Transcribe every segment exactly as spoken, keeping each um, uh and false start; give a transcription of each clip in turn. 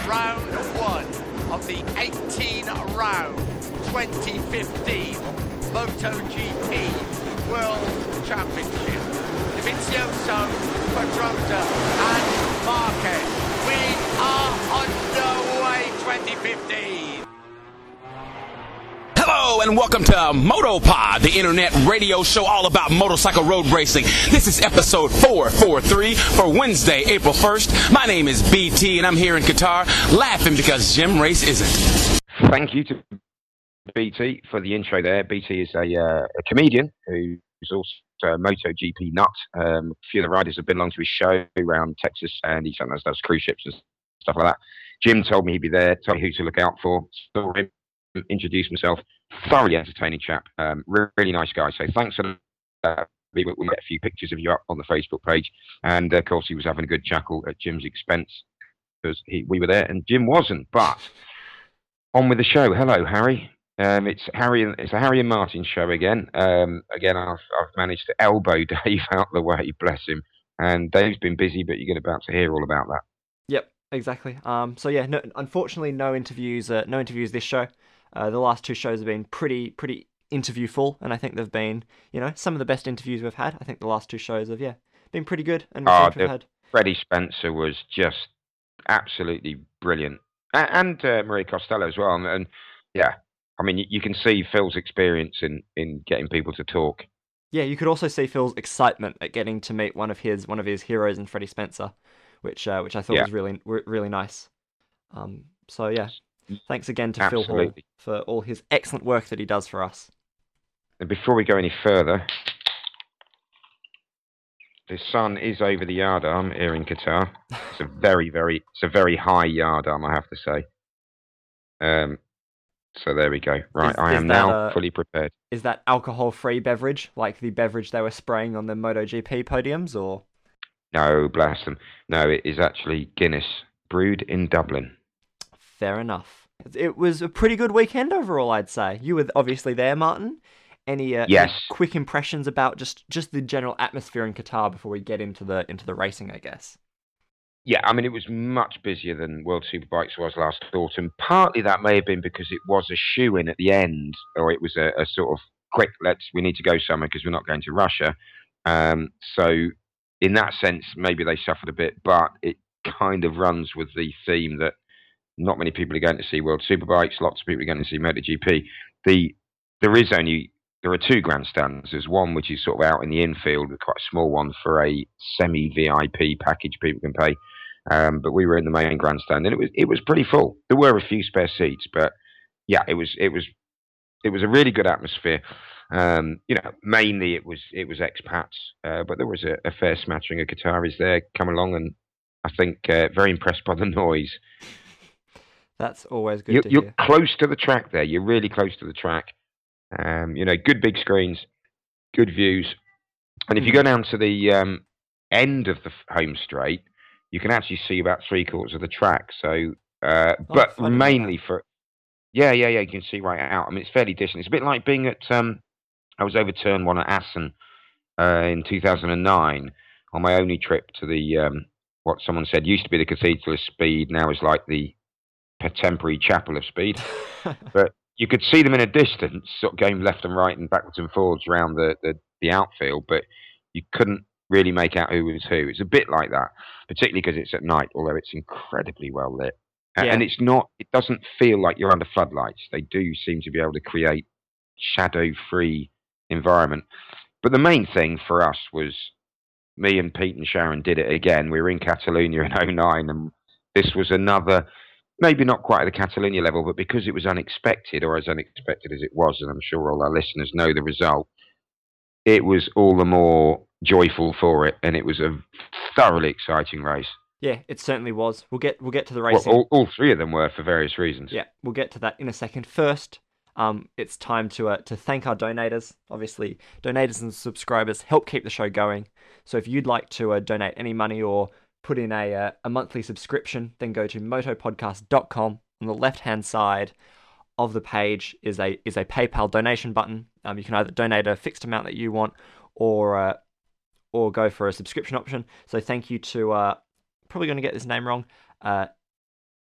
round one of the eighteen-round twenty fifteen MotoGP World Championship. Dovizioso, Pedrosa and Marquez. We are underway twenty fifteen. Hello and welcome to MotoPod, the internet radio show all about motorcycle road racing. This is episode four forty-three for Wednesday, April first. My name is B T and I'm here in Qatar laughing because Jim Race isn't. Thank you to B T for the intro there. B T is a, uh, a comedian who's also a MotoGP nut. Um, a few of the riders have been along to his show around Texas, and he sometimes does cruise ships and stuff like that. Jim told me he'd be there, told me who to look out for, saw him, introduced himself. Thoroughly entertaining chap, um, really nice guy. So thanks for that. We will get a few pictures of you up on the Facebook page, and uh, of course he was having a good chuckle at Jim's expense because he, we were there and Jim wasn't. But on with the show. Hello, Harry. Um, it's Harry. And, it's a Harry and Martin show again. Um, again, I've, I've managed to elbow Dave out the way, bless him. And Dave's been busy, but you're about to hear all about that. Yep, exactly. Um, so yeah, no, unfortunately, no interviews. Uh, no interviews this show. Uh, the last two shows have been pretty, pretty interview full, and I think they've been, you know, some of the best interviews we've had. I think the last two shows have, yeah, been pretty good. And oh, we've had. Freddie Spencer was just absolutely brilliant, and, and uh, Maria Costello as well. And, and yeah, I mean, you, you can see Phil's experience in, in getting people to talk. Yeah, you could also see Phil's excitement at getting to meet one of his one of his heroes in Freddie Spencer, which uh, which I thought yeah. was really really nice. Um, so yeah. Thanks again to Absolutely. Phil Hall for all his excellent work that he does for us. And before we go any further, the sun is over the yardarm here in Qatar. It's a very, very, it's a very high yardarm, I have to say. Um, so there we go. Right, Is- I is am that, now uh, fully prepared. Is that alcohol-free beverage, like the beverage they were spraying on the MotoGP podiums, or? No, bless them. No, it is actually Guinness, brewed in Dublin. Fair enough. It was a pretty good weekend overall, I'd say. You were obviously there, Martin. Any, uh, Yes. any quick impressions about just, just the general atmosphere in Qatar before we get into the into the racing, I guess? Yeah, I mean, it was much busier than World Superbikes was last autumn. Partly that may have been because it was a shoe-in at the end, or it was a, a sort of quick, let's, we need to go somewhere because we're not going to Russia. Um, so in that sense, maybe they suffered a bit, but it kind of runs with the theme that not many people are going to see World Superbikes. Lots of people are going to see MotoGP. The there is only there are two grandstands. There's one which is sort of out in the infield, quite a small one for a semi-V I P package people can pay. Um, but we were in the main grandstand, and it was it was pretty full. There were a few spare seats, but yeah, it was it was it was a really good atmosphere. Um, you know, mainly it was it was expats, uh, but there was a, a fair smattering of Qataris there come along, and I think uh, very impressed by the noise. That's always good You're, to you're hear. close to the track there. You're really close to the track. Um, you know, good big screens, good views. And if you go down to the um, end of the home straight, you can actually see about three quarters of the track. So, uh, Oh, but I didn't know mainly that. for, yeah, yeah, yeah, you can see right out. I mean, it's fairly distant. It's a bit like being at, um, I was over turn one at Assen uh, in two thousand nine on my only trip to the, um, what someone said used to be the Cathedral of Speed, now is like the temporary chapel of speed, but you could see them in a distance, sort of going left and right and backwards and forwards around the, the, the outfield, but you couldn't really make out who was who. It's a bit like that, particularly because it's at night, although it's incredibly well lit. A- Yeah. And it's not, it doesn't feel like you're under floodlights. They do seem to be able to create shadow-free environment. But the main thing for us was me and Pete and Sharon did it again. We were in Catalonia in oh nine, and this was another, maybe not quite at the Catalonia level, but because it was unexpected, or as unexpected as it was, and I'm sure all our listeners know the result, it was all the more joyful for it, and it was a thoroughly exciting race. Yeah, it certainly was. We'll get we'll get to the Well, racing. all, all three of them were for various reasons. Yeah, we'll get to that in a second. First, um, it's time to uh, to thank our donators. Obviously, donators and subscribers help keep the show going. So if you'd like to uh, donate any money or put in a uh, a monthly subscription, then go to motopodcast dot com. On the left-hand side of the page is a is a PayPal donation button. Um, you can either donate a fixed amount that you want, or uh, or go for a subscription option. So thank you to uh, probably going to get this name wrong. Uh,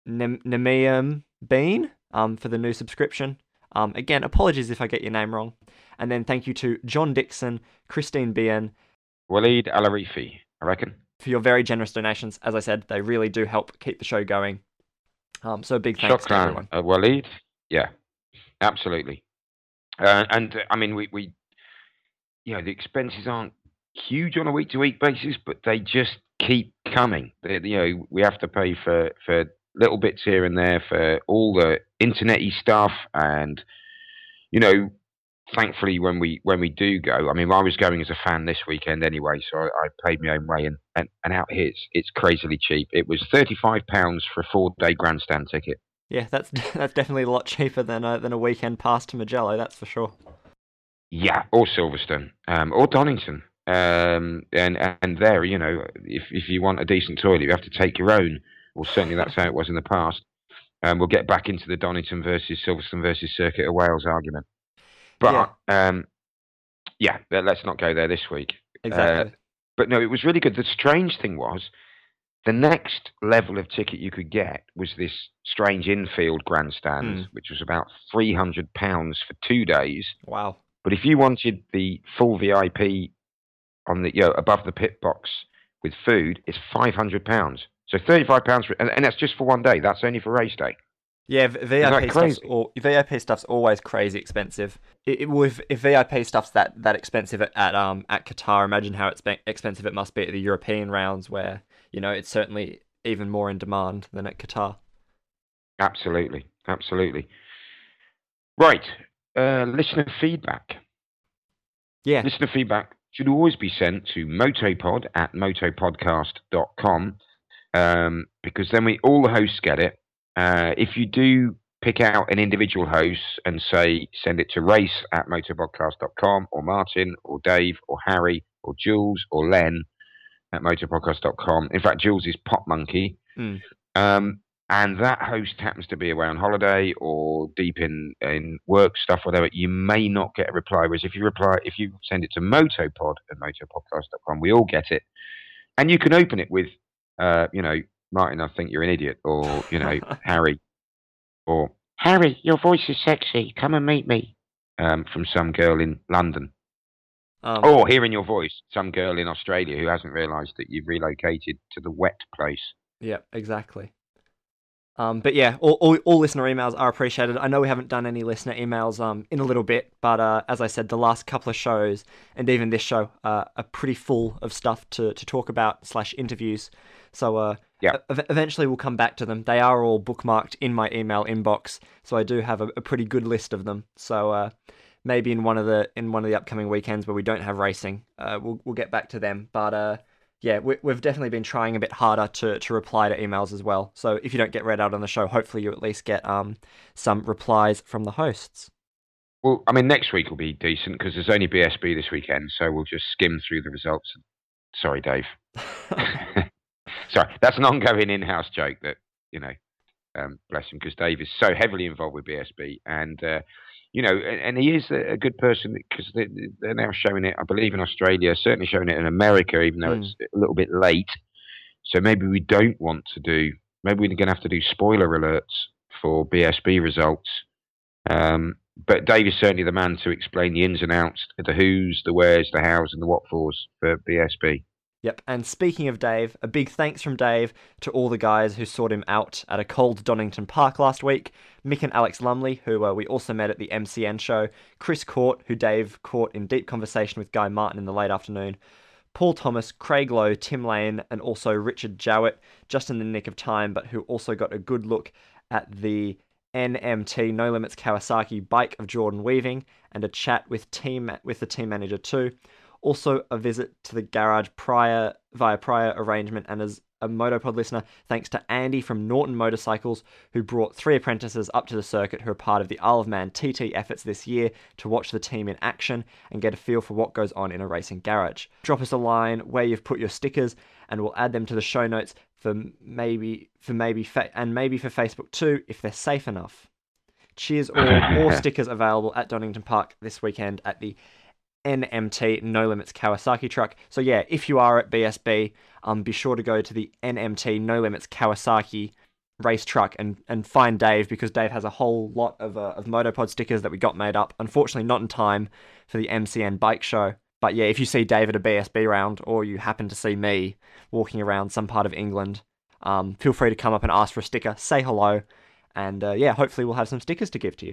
Nem- Nemeum Bean um, for the new subscription. Um, again, apologies if I get your name wrong. And then thank you to John Dixon, Christine Bien, Waleed Al-Arifi, I reckon. For your very generous donations. As I said, they really do help keep the show going. Um, so a big thanks to everyone. Uh, Waleed, yeah, absolutely. Uh, and uh, I mean, we, we, you know, the expenses aren't huge on a week-to-week basis, but they just keep coming. They, you know, we have to pay for, for little bits here and there for all the internet-y stuff, and you know, thankfully when we when we do go, I mean, I was going as a fan this weekend anyway, so I, I paid my own way, and, and, and out here it's, it's crazily cheap. It was thirty-five pounds for a four-day grandstand ticket. Yeah, that's that's definitely a lot cheaper than a, than a weekend pass to Magello, that's for sure. Yeah, or Silverstone, um, or Donington. Um, and and there, you know, if if you want a decent toilet, you have to take your own. Well, certainly that's how it was in the past. Um, we'll get back into the Donington versus Silverstone versus Circuit of Wales argument. But, yeah, um, yeah let's not go there this week. Exactly. Uh, but no, it was really good. The strange thing was, the next level of ticket you could get was this strange infield grandstand, mm. which was about three hundred pounds for two days. Wow. But if you wanted the full V I P on the, you know, above the pit box with food, it's five hundred pounds. So thirty-five pounds, for, and, and that's just for one day. That's only for race day. Yeah, V I P stuff's or, V I P stuff's always crazy expensive. It, it, if, if V I P stuff's that, that expensive at, at um at Qatar, imagine how it's expensive it must be at the European rounds, where you know it's certainly even more in demand than at Qatar. Absolutely, absolutely. Right, uh, listener feedback. Yeah, listener feedback should always be sent to motopod at motopodcast dot com. Um, because then we all the hosts get it. Uh, if you do pick out an individual host and say send it to Race at motopodcast dot com, or Martin or Dave or Harry or Jules or Len at motopodcast dot com. In fact, Jules is Pop Monkey, mm. um, and that host happens to be away on holiday or deep in in work stuff, whatever. You may not get a reply. Whereas if you reply, if you send it to motopod at motopodcast dot com, we all get it, and you can open it with. Uh, you know, Martin, I think you're an idiot, or, you know, Harry, or Harry, your voice is sexy, come and meet me, um, from some girl in London. Um, or hearing your voice, some girl in Australia who hasn't realised that you've relocated to the wet place. Yeah, exactly. Um, but yeah, all, all, all listener emails are appreciated. I know we haven't done any listener emails um, in a little bit, but uh, as I said, the last couple of shows, and even this show, uh, are pretty full of stuff to, to talk about slash interviews. So uh, yeah. e- eventually we'll come back to them. They are all bookmarked in my email inbox, so I do have a, a pretty good list of them. So uh, maybe in one of the in one of the upcoming weekends where we don't have racing, uh, we'll we'll get back to them. But uh, yeah, we, we've definitely been trying a bit harder to, to reply to emails as well. So if you don't get read out on the show, hopefully you at least get um some replies from the hosts. Well, I mean, next week will be decent because there's only B S B this weekend, so we'll just skim through the results. Sorry, Dave. Sorry, that's an ongoing in-house joke that, you know, um, bless him, because Dave is so heavily involved with B S B, and uh, you know, and, and he is a, a good person because they, they're now showing it, I believe, in Australia, certainly showing it in America, even though mm. it's a little bit late. So maybe we don't want to do, maybe we're going to have to do spoiler alerts for B S B results. Um, but Dave is certainly the man to explain the ins and outs, the who's, the where's, the how's, and the what fors for B S B. Yep, and speaking of Dave, a big thanks from Dave to all the guys who sought him out at a cold Donington Park last week. Mick and Alex Lumley, who uh, we also met at the M C N show. Chris Court, who Dave caught in deep conversation with Guy Martin in the late afternoon. Paul Thomas, Craig Lowe, Tim Lane, and also Richard Jowett, just in the nick of time, but who also got a good look at the N M T No Limits Kawasaki bike of Jordan Weaving, and a chat with team with the team manager too. Also, a visit to the garage prior via prior arrangement, and as a Motopod listener, thanks to Andy from Norton Motorcycles, who brought three apprentices up to the circuit who are part of the Isle of Man T T efforts this year to watch the team in action and get a feel for what goes on in a racing garage. Drop us a line where you've put your stickers, and we'll add them to the show notes for maybe for maybe fa- and maybe for Facebook too, if they're safe enough. Cheers all! More stickers available at Donington Park this weekend at the N M T No Limits Kawasaki truck. So yeah, if you are at B S B, um, be sure to go to the N M T No Limits Kawasaki race truck and, and find Dave, because Dave has a whole lot of uh, of Motopod stickers that we got made up. Unfortunately, not in time for the M C N bike show. But yeah, if you see Dave at a B S B round, or you happen to see me walking around some part of England, um, feel free to come up and ask for a sticker, say hello, and uh, yeah, hopefully we'll have some stickers to give to you.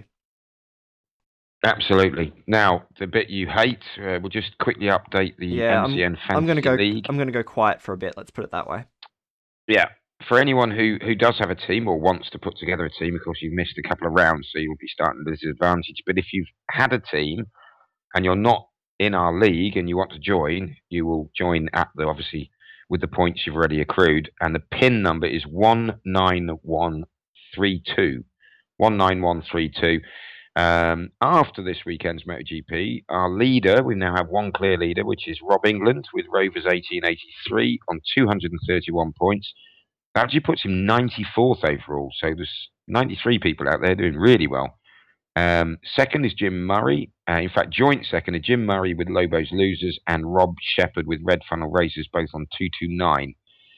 Absolutely. Now, the bit you hate, uh, we'll just quickly update the Yeah, M C N I'm, Fantasy I'm gonna go. League. I'm gonna go quiet for a bit. Let's put it that way. Yeah. For anyone who, who does have a team or wants to put together a team, of course, you've missed a couple of rounds, so you'll be starting at a disadvantage. But if you've had a team and you're not in our league and you want to join, you will join at the, obviously, with the points you've already accrued. And the pin number is one nine one three two. one nine one three two. Um, after this weekend's MotoGP, our leader, we now have one clear leader, which is Rob England with Rovers eighteen eighty-three on two hundred thirty-one points. That actually puts him ninety-fourth overall, so there's ninety-three people out there doing really well. Um, second is Jim Murray. Uh, in fact, joint second are Jim Murray with Lobos Losers and Rob Shepherd with Red Funnel Racers, both on two twenty-nine.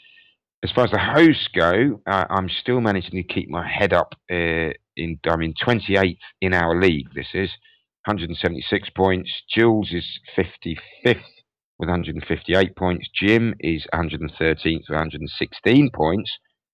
As far as the hosts go, uh, I'm still managing to keep my head up. Uh, in I'm in twenty-eighth in our league. This is one hundred seventy-six points. Jules is fifty-fifth with one hundred fifty-eight points. Jim is one hundred thirteenth with one hundred sixteen points.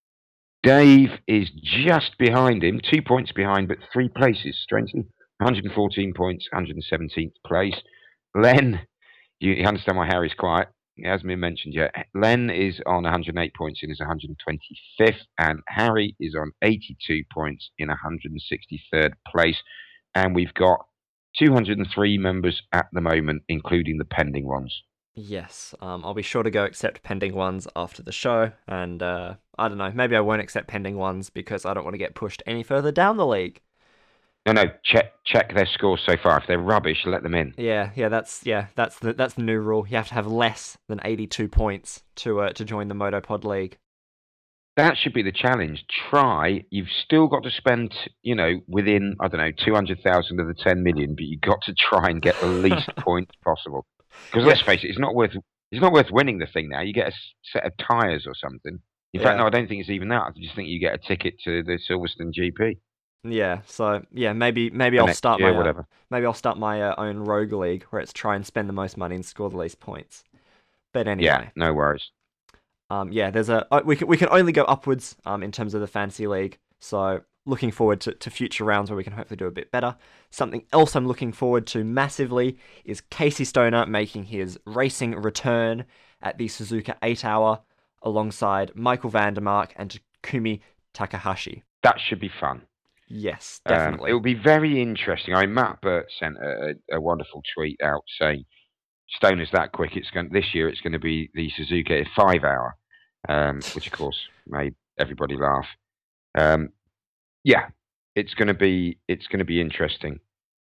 Dave is just behind him, two points behind, but three places, strangely. one hundred fourteen points, one hundred seventeenth place. Len, you, you understand why Harry's quiet. It hasn't been mentioned yet. Len is on one hundred eight points and is one hundred twenty-fifth, and Harry is on eighty-two points in one hundred sixty-third place. And we've got two hundred three members at the moment, including the pending ones. Yes, um, I'll be sure to go accept pending ones after the show, and uh, I don't know, maybe I won't accept pending ones because I don't want to get pushed any further down the league. No, no, check check their scores so far. If they're rubbish, let them in. Yeah, yeah, that's yeah, that's the that's the new rule. You have to have less than eighty-two points to uh, to join the Motopod League. That should be the challenge. Try. You've still got to spend, you know, within I don't know two hundred thousand of the ten million, but you've got to try and get the least points possible. Because let's face it, it's not worth it's not worth winning the thing now. You get a set of tyres or something. In Yeah. fact, no, I don't think it's even that. I just think you get a ticket to the Silverstone G P. Yeah, so yeah, maybe maybe For I'll next start year, my uh, whatever. maybe I'll start my uh, own rogue league where it's try and spend the most money and score the least points. But anyway, Yeah, no worries. um, yeah, there's a uh, we can we can only go upwards um in terms of the fantasy league. So looking forward to, to future rounds where we can hopefully do a bit better. Something else I'm looking forward to massively is Casey Stoner making his racing return at the Suzuka eight hour alongside Michael Vandermark and Takumi Takahashi. That should be fun. Yes, Um, definitely. it will be very interesting. I mean, Matt Burt sent a, a, a wonderful tweet out saying, "Stoner's that quick. It's going this year. It's going to be the Suzuka five hour," um, which of course made everybody laugh. Um, yeah, it's going to be it's going to be interesting.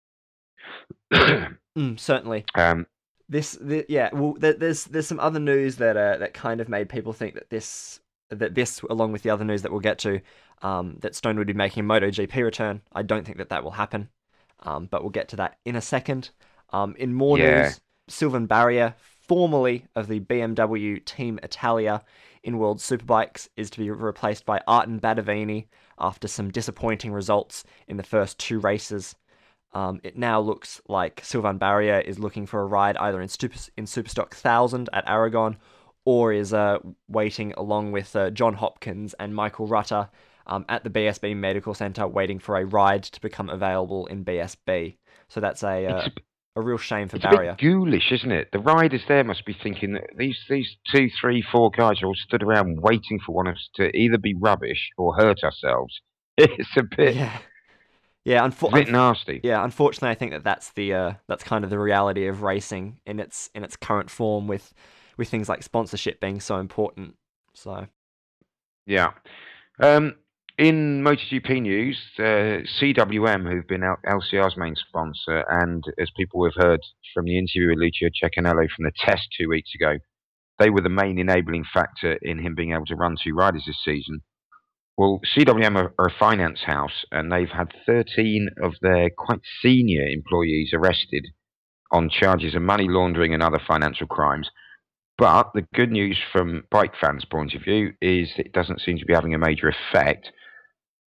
Mm, certainly. um, This, the, yeah. Well, there, there's there's some other news that uh, that kind of made people think that this that this, along with the other news that we'll get to, um, that Stone would be making a MotoGP return. I don't think that that will happen, um, but we'll get to that in a second. Um, in more Yeah. news, Sylvain Barrier, formerly of the B M W Team Italia in World Superbikes, is to be replaced by Artem Badavini after some disappointing results in the first two races. Um, it now looks like Sylvain Barrier is looking for a ride either in Super in Superstock one thousand at Aragon, or is uh, waiting along with uh, John Hopkins and Michael Rutter um, at the B S B Medical Centre, waiting for a ride to become available in B S B. So that's a uh, it's a real shame for It's a Barrier. bit ghoulish, isn't it? The riders there must be thinking that these these two, three, four guys are all stood around waiting for one of us to either be rubbish or hurt ourselves. It's a bit, Yeah, yeah. it's Unfo- a bit unf- nasty. yeah, unfortunately, I think that that's the uh, that's kind of the reality of racing in its in its current form, with with things like sponsorship being so important. So Yeah. Um, in MotoGP news, uh, C W M, who've been L- LCR's main sponsor, and as people have heard from the interview with Lucio Cecchinello from the test two weeks ago, they were the main enabling factor in him being able to run two riders this season. Well, C W M are, are a finance house, and they've had thirteen of their quite senior employees arrested on charges of money laundering and other financial crimes. But the good news from bike fans' point of view is it doesn't seem to be having a major effect.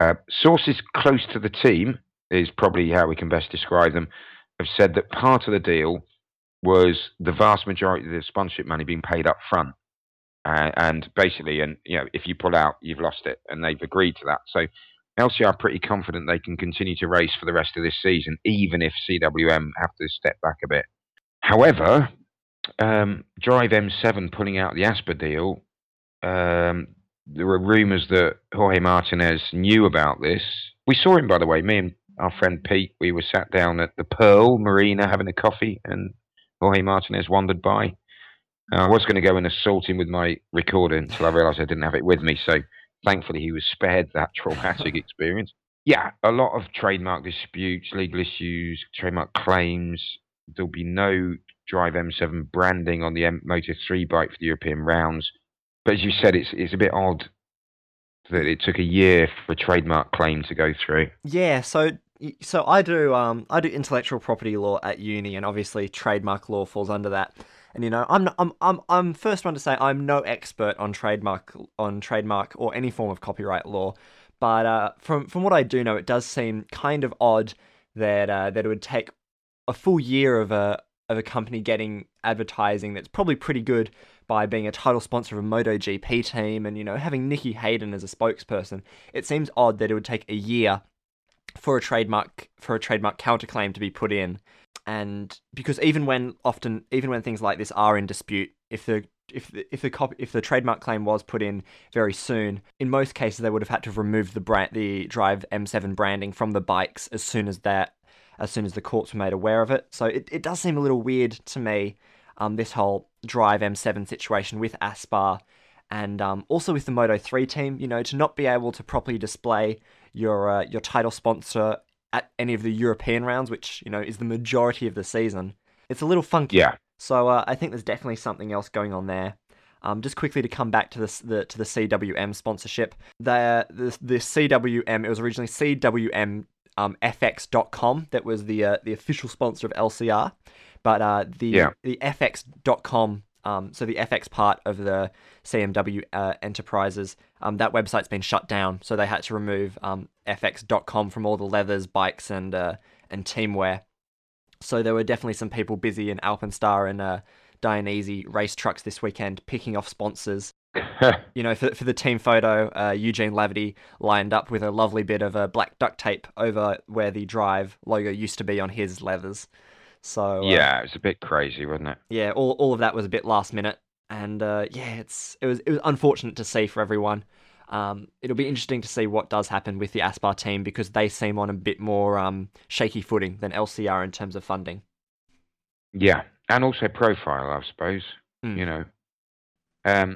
Uh, sources close to the team, is probably how we can best describe them, have said that part of the deal was the vast majority of the sponsorship money being paid up front. Uh, and basically, and you know, if you pull out, you've lost it, and they've agreed to that. So L C R are pretty confident they can continue to race for the rest of this season, even if C W M have to step back a bit. However, um, Drive M seven pulling out the Asper deal, um, there were rumours that Jorge Martinez knew about this. We saw him, by the way, me and our friend Pete, we were sat down at the Pearl Marina having a coffee, and Jorge Martinez wandered by. Uh, I was going to go and assault him with my recorder until I realised I didn't have it with me, so thankfully he was spared that traumatic experience. Yeah, a lot of trademark disputes, legal issues, trademark claims. There'll be no Drive M seven branding on the M- Moto three bike for the European rounds. But as you said, it's it's a bit odd that it took a year for a trademark claim to go through. Yeah, so so I do um I do intellectual property law at uni, and obviously trademark law falls under that. And you know, I'm I'm I'm I'm first one to say I'm no expert on trademark on trademark or any form of copyright law, but uh, from from what I do know, it does seem kind of odd that uh, that it would take a full year of a of a company getting advertising that's probably pretty good by being a title sponsor of a MotoGP team, and you know, having Nicky Hayden as a spokesperson. It seems odd that it would take a year for a trademark for a trademark counterclaim to be put in. And because even when often even when things like this are in dispute, if the if the, if the copy, if the trademark claim was put in very soon, in most cases they would have had to remove the brand the Drive M seven branding from the bikes as soon as that as soon as the courts were made aware of it. So it, it does seem a little weird to me, um, this whole Drive M seven situation with Aspar, and um, also with the Moto three team, you know, to not be able to properly display your uh, your title sponsor at any of the European rounds, which, you know, is the majority of the season. It's a little funky. Yeah. So uh, I think there's definitely something else going on there. Um, just quickly to come back to this, the to the C W M sponsorship. The the, the C W M, it was originally C W M um, F X dot com that was the uh, the official sponsor of L C R, but uh, the yeah. the F X dot com. Um, so the F X part of the C M W uh, Enterprises, um, that website's been shut down, so they had to remove um, F X dot com from all the leathers, bikes, and uh, and teamwear. So there were definitely some people busy in Alpenstar and uh, Dainese race trucks this weekend picking off sponsors. You know, for for the team photo, uh, Eugene Laverty lined up with a lovely bit of uh, black duct tape over where the Drive logo used to be on his leathers. So uh, yeah, it was a bit crazy, wasn't it? Yeah, all all of that was a bit last minute, and uh, yeah, it's it was it was unfortunate to see for everyone. Um, it'll be interesting to see what does happen with the Aspar team, because they seem on a bit more um, shaky footing than L C R in terms of funding. Yeah, and also profile, I suppose. Mm. You know, um,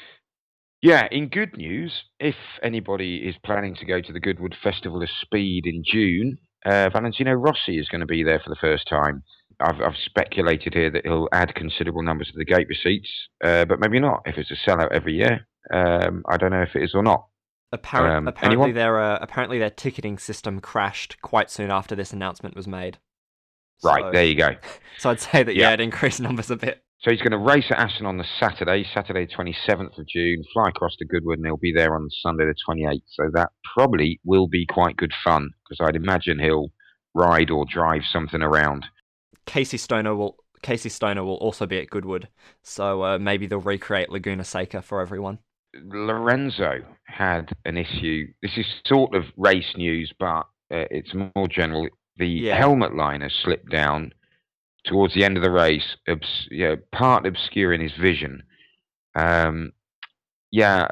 yeah. In good news, if anybody is planning to go to the Goodwood Festival of Speed in June, Uh, Valentino Rossi is going to be there for the first time. I've, I've speculated here that he'll add considerable numbers to the gate receipts, uh, but maybe not if it's a sellout every year. Um, I don't know if it is or not. Appar- um, apparently, their uh, apparently their ticketing system crashed quite soon after this announcement was made. Right, so, there you go. So I'd say that yeah, yeah it increased numbers a bit. So he's going to race at Aston on the Saturday, Saturday twenty-seventh of June, fly across to Goodwood, and he'll be there on Sunday the twenty-eighth. So that probably will be quite good fun, because I'd imagine he'll ride or drive something around. Casey Stoner will Casey Stoner will also be at Goodwood, so uh, maybe they'll recreate Laguna Seca for everyone. Lorenzo had an issue. This is sort of race news, but uh, it's more general. The yeah. helmet liner slipped down towards the end of the race, obs- you know, part obscuring his vision. Um, yeah,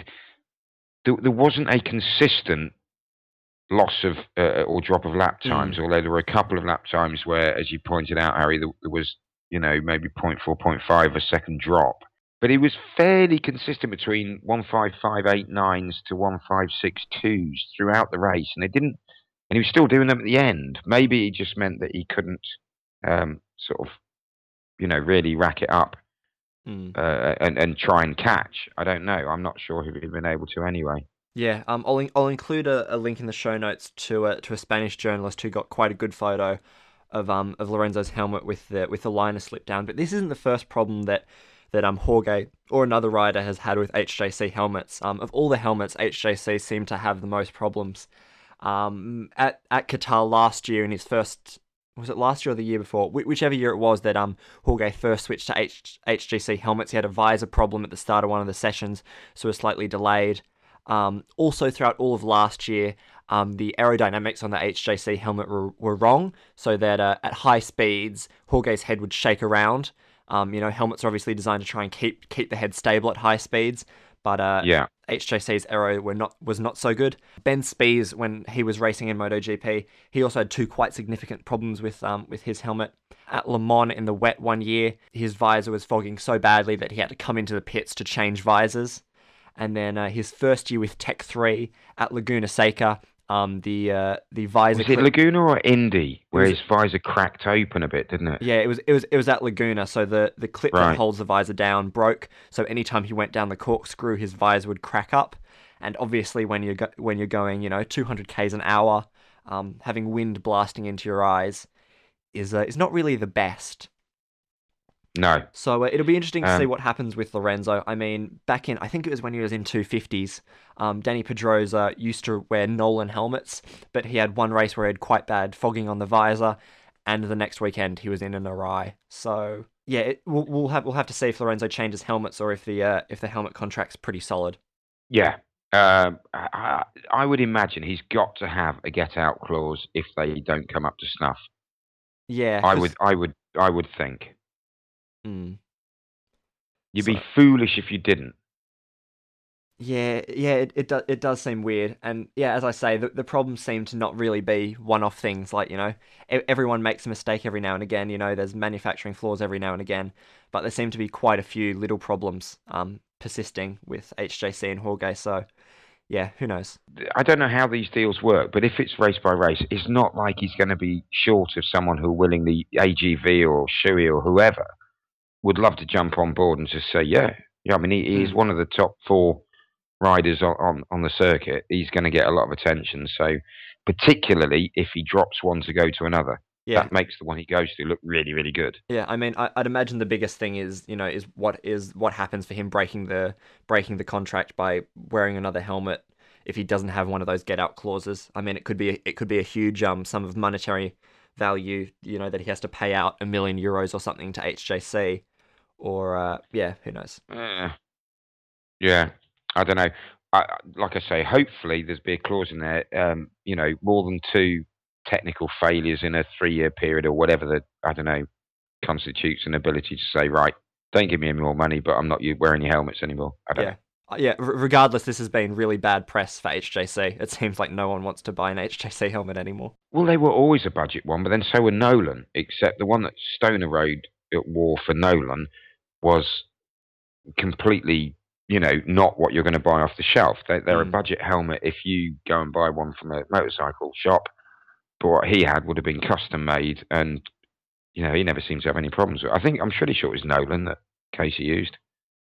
there, there wasn't a consistent loss of uh, or drop of lap times, mm. although there were a couple of lap times where, as you pointed out, Harry, there, there was, you know, maybe zero point four, zero point five a second drop. But he was fairly consistent between one five five eight nines to one five six twos throughout the race, and it didn't. And he was still doing them at the end. Maybe it just meant that he couldn't um, sort of, you know, really rack it up mm. uh, and and try and catch. I don't know. I'm not sure if he'd been able to anyway. Yeah, um, I'll I'll include a, a link in the show notes to a to a Spanish journalist who got quite a good photo of um of Lorenzo's helmet with the with the liner slipped down. But this isn't the first problem that that um Jorge or another rider has had with H J C helmets. Um, of all the helmets, H J C seem to have the most problems. Um, at at Qatar last year in his first, was it last year or the year before? Wh- whichever year it was that um Jorge first switched to H- HGC helmets, he had a visor problem at the start of one of the sessions, so was slightly delayed. Um, also throughout all of last year, um, the aerodynamics on the H J C helmet were, were wrong, so that uh, at high speeds, Jorge's head would shake around. Um, you know, helmets are obviously designed to try and keep keep the head stable at high speeds, but uh, Yeah. H J C's aero were not was not so good. Ben Spies, when he was racing in MotoGP, he also had two quite significant problems with um with his helmet. At Le Mans in the wet one year, his visor was fogging so badly that he had to come into the pits to change visors. And then uh, his first year with Tech three at Laguna Seca, um, the uh, the visor. Was it clip- Laguna or Indy where was- his visor cracked open a bit, didn't it? Yeah, it was it was it was at Laguna. So the, the clip Right. that holds the visor down broke. So anytime he went down the corkscrew, his visor would crack up. And obviously, when you're go- when you're going, you know, two hundred k's an hour, um, having wind blasting into your eyes is uh, is not really the best. No. So uh, it'll be interesting to Um, see what happens with Lorenzo. I mean, back in, I think it was when he was in two fifties, um, Danny Pedrosa used to wear Nolan helmets, but he had one race where he had quite bad fogging on the visor, and the next weekend he was in an Arai. So yeah, it, we'll, we'll have we'll have to see if Lorenzo changes helmets or if the uh, if the helmet contract's pretty solid. Yeah. Um, I, I would imagine he's got to have a get out clause if they don't come up to snuff. Yeah, I 'cause- would, I would, I would think Mm. you'd So- be foolish if you didn't. Yeah, yeah, it it, do, it does seem weird, and yeah, as I say, the the problems seem to not really be one-off things. Like, you know, e- everyone makes a mistake every now and again. You know, there's manufacturing flaws every now and again, but there seem to be quite a few little problems um persisting with H J C and Jorge. So, yeah, who knows? I don't know how these deals work, but if it's race by race, it's not like he's going to be short of someone who willingly, A G V or Shui or whoever, would love to jump on board and just say, yeah, yeah. I mean, he, he's Mm. one of the top four riders on, on, on the circuit. He's going to get a lot of attention. So, particularly if he drops one to go to another, Yeah, that makes the one he goes to look really, really good. yeah. I mean, I, I'd imagine the biggest thing is, you know, is what is what happens for him breaking the breaking the contract by wearing another helmet if he doesn't have one of those get out clauses. I mean, it could be it could be a huge um sum of monetary value, you know, that he has to pay out a million euros or something to H J C, or uh, yeah, who knows? Uh, yeah, I don't know. I, I- like I say, hopefully there's be a clause in there. Um, you know, more than two technical failures in a three-year period, or whatever that I don't know constitutes an ability to say, right, don't give me any more money, but I'm not you wearing your helmets anymore. I don't Yeah. know. Uh, Yeah, r- regardless, this has been really bad press for H J C. It seems like no one wants to buy an H J C helmet anymore. Well, they were always a budget one, but then so were Nolan, except the one that Stoner Road wore for Nolan was completely, you know, not what you're going to buy off the shelf. They, they're a Mm. budget helmet if you go and buy one from a motorcycle shop. But what he had would have been custom made, and you know, he never seems to have any problems with it. I think I'm pretty sure it was Nolan that Casey used.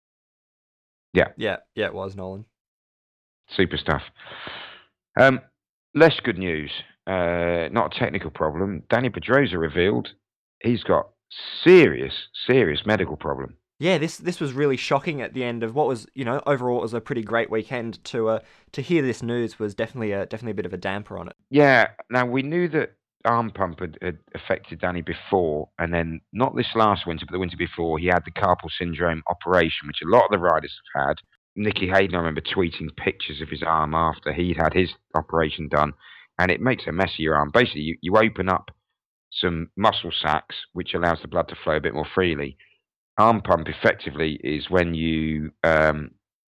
Yeah, yeah, it was Nolan. Super stuff. Um, less good news. Uh, not a technical problem. Danny Pedrosa revealed he's got serious, serious medical problem. Yeah, this this was really shocking at the end of what was, you know, overall it was a pretty great weekend. To uh, to hear this news was definitely a definitely a bit of a damper on it. Yeah. Now we knew that arm pump had, had affected Danny before, and then not this last winter, but the winter before, he had the carpal syndrome operation, which a lot of the riders have had. Nicky Hayden, I remember tweeting pictures of his arm after he'd had his operation done, and it makes a mess of your arm. Basically, you, you open up some muscle sacs, which allows the blood to flow a bit more freely. Arm pump effectively is when you um,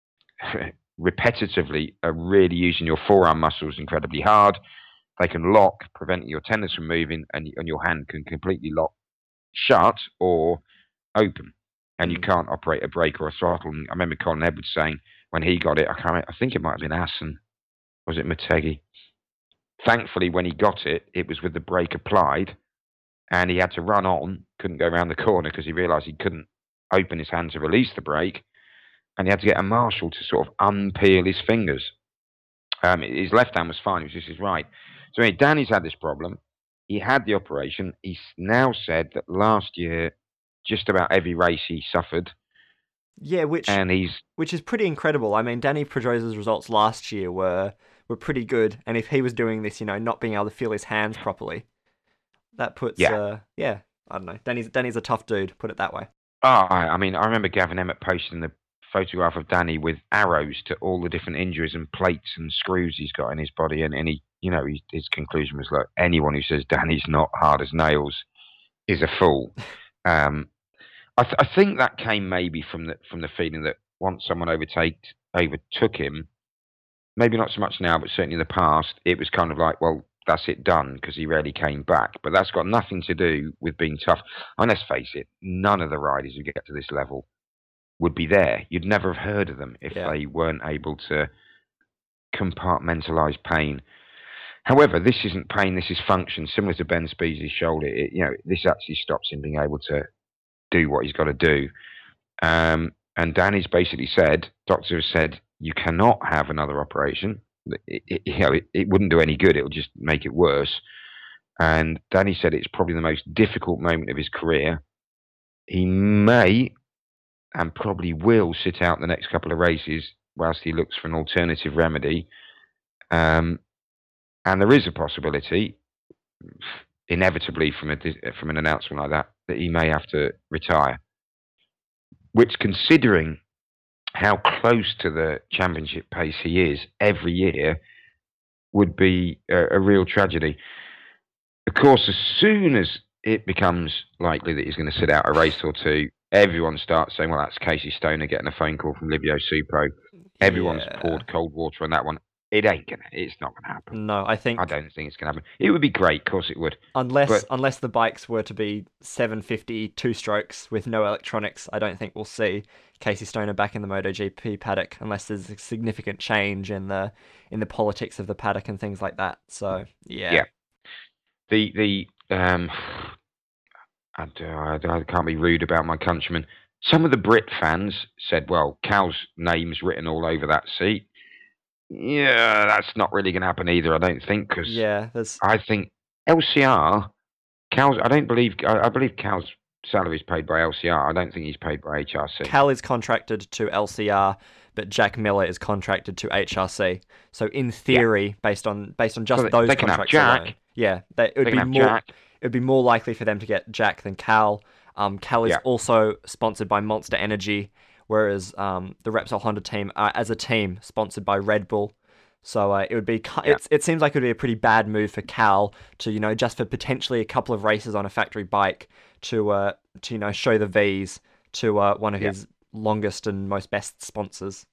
repetitively are really using your forearm muscles incredibly hard. They can lock, preventing your tendons from moving, and, and your hand can completely lock shut or open. And you Mm. can't operate a brake or a throttle. And I remember Colin Edwards saying when he got it, I can't. I think it might have been Assen. Was it Motegi? Thankfully, when he got it, it was with the brake applied, and he had to run on. Couldn't go around the corner because he realised he couldn't open his hand to release the brake, and he had to get a marshal to sort of unpeel his fingers. Um, his left hand was fine; it was just his right. So anyway, Danny's had this problem. He had the operation. He's now said that last year, just about every race he suffered. Yeah, which and he's which is pretty incredible. I mean, Danny Pedrosa's results last year were were pretty good, and if he was doing this, you know, not being able to feel his hands properly, that puts, yeah. uh, yeah, I don't know. Danny's Danny's a tough dude, put it that way. Oh, I, I mean, I remember Gavin Emmett posting the photograph of Danny with arrows to all the different injuries and plates and screws he's got in his body, and, and he, you know, he, his conclusion was like, anyone who says Danny's not hard as nails is a fool. Um, I, th- I think that came maybe from the from the feeling that once someone overtake overtook him, maybe not so much now, but certainly in the past, it was kind of like, well, that's it done, because he rarely came back. But that's got nothing to do with being tough. And let's face it, none of the riders who get to this level would be there. You'd never have heard of them if Yeah. they weren't able to compartmentalise pain. However, this isn't pain, this is function, similar to Ben Spee's shoulder. It, you know, this actually stops him being able to do what he's got to do. Um, and Danny's basically said, doctors have said, you cannot have another operation. It, it, you know, it, it wouldn't do any good. It'll just make it worse. And Danny said it's probably the most difficult moment of his career. He may and probably will sit out the next couple of races whilst he looks for an alternative remedy. Um, and there is a possibility, inevitably from a from an announcement like that, that he may have to retire. Which, considering how close to the championship pace he is every year, would be a, a real tragedy. Of course, as soon as it becomes likely that he's going to sit out a race or two, everyone starts saying, well, that's Casey Stoner getting a phone call from Livio Supro. Everyone's Yeah. poured cold water on that one. It ain't gonna. It's not gonna happen. No, I think I don't think it's gonna happen. It would be great, of course it would. unless but- unless the bikes were to be seven fifty two strokes with no electronics, I don't think we'll see Casey Stoner back in the MotoGP paddock unless there's a significant change in the in the politics of the paddock and things like that. So yeah, Yeah. The the um, I, I, I can't be rude about my countrymen. Some of the Brit fans said, "Well, Cal's name's written all over that seat." Yeah, that's not really going to happen either. I don't think, because yeah. There's I think L C R, Cal's. I don't believe. I, I believe Cal's salary is paid by L C R. I don't think he's paid by H R C. Cal is contracted to L C R, but Jack Miller is contracted to H R C. So in theory, based on based on just Well, they- those they can have contracts Jack. alone, yeah, they, it would They be can have more. Jack. It would be more likely for them to get Jack than Cal. Um, Cal is Yeah. also sponsored by Monster Energy, whereas um, the Repsol Honda team are, as a team, sponsored by Red Bull. So uh, it would be. ki- Yeah. It's, it seems like it would be a pretty bad move for Cal to, you know, just for potentially a couple of races on a factory bike to, uh, to you know, show the V's to uh, one of Yeah. his longest and most best sponsors.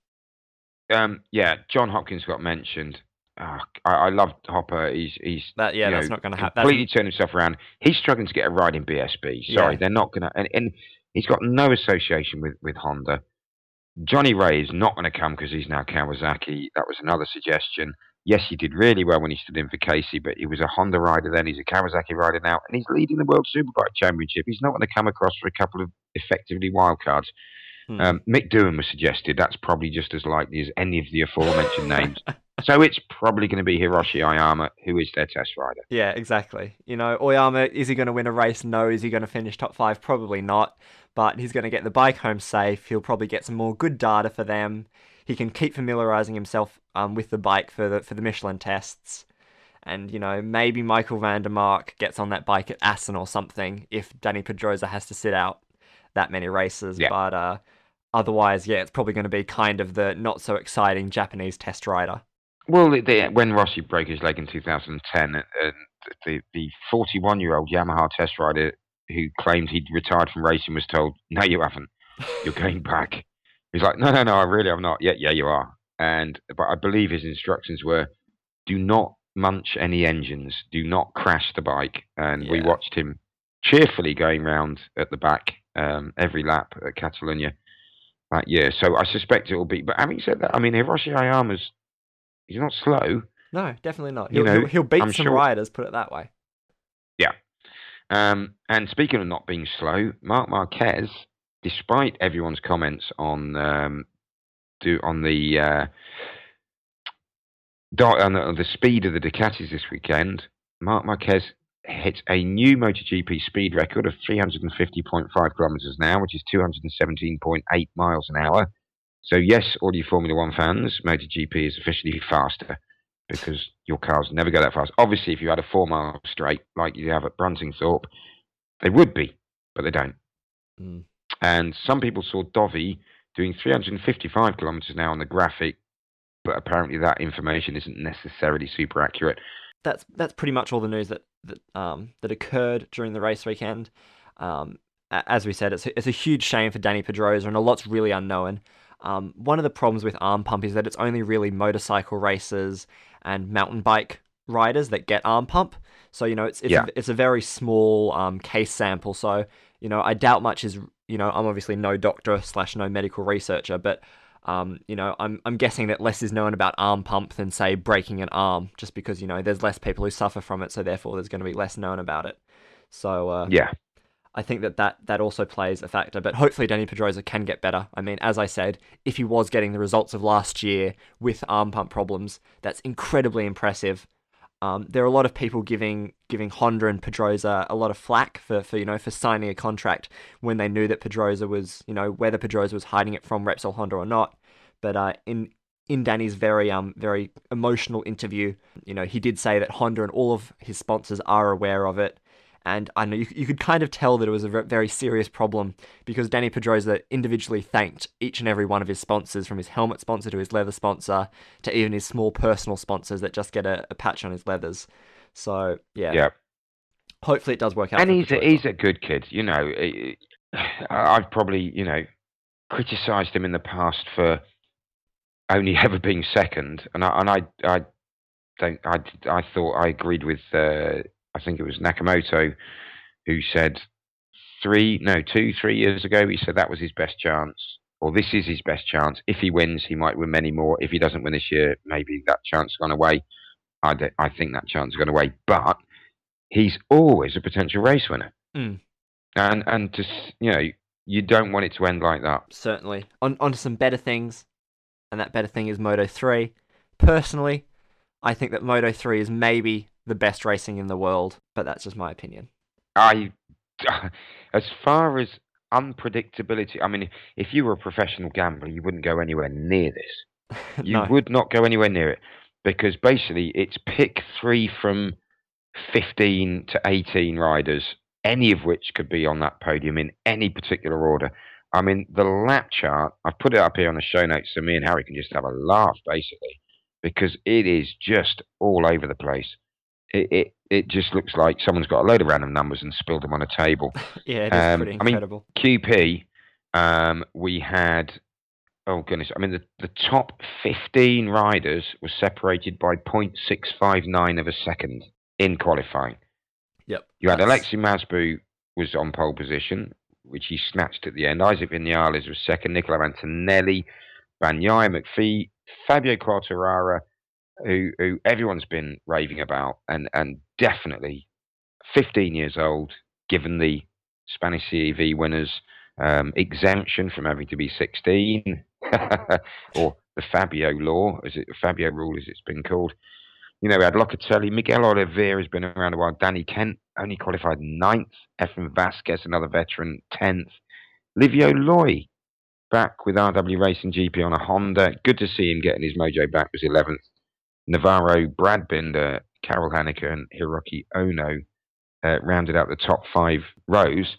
Um, yeah, John Hopkins got mentioned. Oh, I, I loved Hopper. He's he's That yeah, you that's know, not going to happen. completely turned himself around. He's struggling to get a ride in B S B. Sorry, Yeah. they're not going to. And, and he's got no association with, with Honda. Johnny Ray is not going to come because he's now Kawasaki. That was another suggestion. Yes, he did really well when he stood in for Casey, but he was a Honda rider then. He's a Kawasaki rider now, and he's leading the World Superbike Championship. He's not going to come across for a couple of effectively wildcards. Hmm. Um, Mick Doohan was suggested. That's probably just as likely as any of the aforementioned names. So it's probably going to be Hiroshi Ayama, who is their test rider. Yeah, exactly. You know, Oyama, is he going to win a race? No. Is he going to finish top five? Probably not. But he's going to get the bike home safe. He'll probably get some more good data for them. He can keep familiarizing himself um, with the bike for the for the Michelin tests. And, you know, maybe Michael van der Mark gets on that bike at Assen or something if Danny Pedrosa has to sit out that many races. Yeah. But uh, otherwise, yeah, it's probably going to be kind of the not so exciting Japanese test rider. Well, the, the, when Rossi broke his leg in two thousand ten, uh, the the forty-one-year-old Yamaha test rider who claimed he'd retired from racing was told, "No, you haven't. You're going back." He's like, "No, no, no, I really am not." Yeah, yeah, you are. And but I believe his instructions were, "Do not munch any engines. Do not crash the bike." And we Yeah. watched him cheerfully going round at the back um, every lap at Catalunya that year. So I suspect it will be. But having said that, I mean, Hiroshi Ayama's he's not slow. No, definitely not. You He'll, know, he'll, he'll beat I'm some sure- riders, put it that way. Yeah. Um, and speaking of not being slow, Marc Marquez, despite everyone's comments on um, do on the, uh, di- on the on the speed of the Ducatis this weekend, Marc Marquez hit a new MotoGP speed record of three hundred fifty point five kilometres an hour, which is two hundred seventeen point eight miles an hour. So yes, all you Formula One fans, MotoGP is officially faster because your cars never go that fast. Obviously, if you had a four-mile straight like you have at Bruntingthorpe, they would be, but they don't. Mm. And some people saw Dovi doing three hundred fifty-five kilometres an hour on the graphic, but apparently that information isn't necessarily super accurate. That's that's pretty much all the news that that um that occurred during the race weekend. Um, as we said, it's it's a huge shame for Danny Pedrosa, and a lot's really unknown. Um, one of the problems with arm pump is that it's only really motorcycle racers and mountain bike riders that get arm pump. So, you know, it's it's, Yeah. a, it's a very small um, case sample. So, you know, I doubt much is, you know, I'm obviously no doctor slash no medical researcher, but, um, you know, I'm I'm guessing that less is known about arm pump than, say, breaking an arm, just because, you know, there's less people who suffer from it. So therefore, there's going to be less known about it. So, uh, Yeah. I think that, that that also plays a factor, but hopefully Danny Pedrosa can get better. I mean, as I said, if he was getting the results of last year with arm pump problems, that's incredibly impressive. Um, there are a lot of people giving giving Honda and Pedrosa a lot of flack for, for you know for signing a contract when they knew that Pedrosa was, you know, whether Pedrosa was hiding it from Repsol Honda or not. But uh, in in Danny's very um very emotional interview, you know, he did say that Honda and all of his sponsors are aware of it. And I know you, you could kind of tell that it was a very serious problem because Danny Pedrosa individually thanked each and every one of his sponsors, from his helmet sponsor to his leather sponsor to even his small personal sponsors that just get a, a patch on his leathers. So, yeah. Yeah. Hopefully it does work out. And for he's a, Pedrosa. he's a good kid. You know, I- I've probably, you know, criticised him in the past for only ever being second. And I, and I, I don't, I, I thought I agreed with, uh, I think it was Nakamoto, who said three, no, two, three years ago, he said that was his best chance, or this is his best chance. If he wins, he might win many more. If he doesn't win this year, maybe that chance has gone away. I, don't- I think that chance has gone away, but he's always a potential race winner. Mm. And, and to, s- you know, you don't want it to end like that. Certainly. On, on to some better things, and that better thing is Moto three. Personally, I think that Moto three is maybe the best racing in the world, but that's just my opinion. I, as far as unpredictability, I mean, if you were a professional gambler, you wouldn't go anywhere near this. You No. would not go anywhere near it because basically it's pick three from fifteen to eighteen riders, any of which could be on that podium in any particular order. I mean, the lap chart, I've put it up here on the show notes so me and Harry can just have a laugh, basically, because it is just all over the place. It, it it just looks like someone's got a load of random numbers and spilled them on a table. Yeah, it is Um, pretty I mean, incredible. Q P, um, we had, oh goodness, I mean, the, the top fifteen riders were separated by zero point six five nine of a second in qualifying. Yep. You had that's- Alexi Masbu was on pole position, which he snatched at the end. Isaac Vinales was second. Nicola Antonelli, Bagnaia McPhee, Fabio Quartararo, who, who everyone's been raving about, and, and definitely fifteen years old, given the Spanish C E V winners um, exemption from having to be sixteen, or the Fabio law, as it Fabio rule as it's been called. You know, we had Locatelli, Miguel Oliveira has been around a while, Danny Kent only qualified ninth, Efren Vasquez, another veteran, tenth, Livio Loy back with R W Racing G P on a Honda. Good to see him getting his mojo back, was eleventh. Navarro, Brad Binder, Carol Haneker, and Hiroki Ono uh, rounded out the top five rows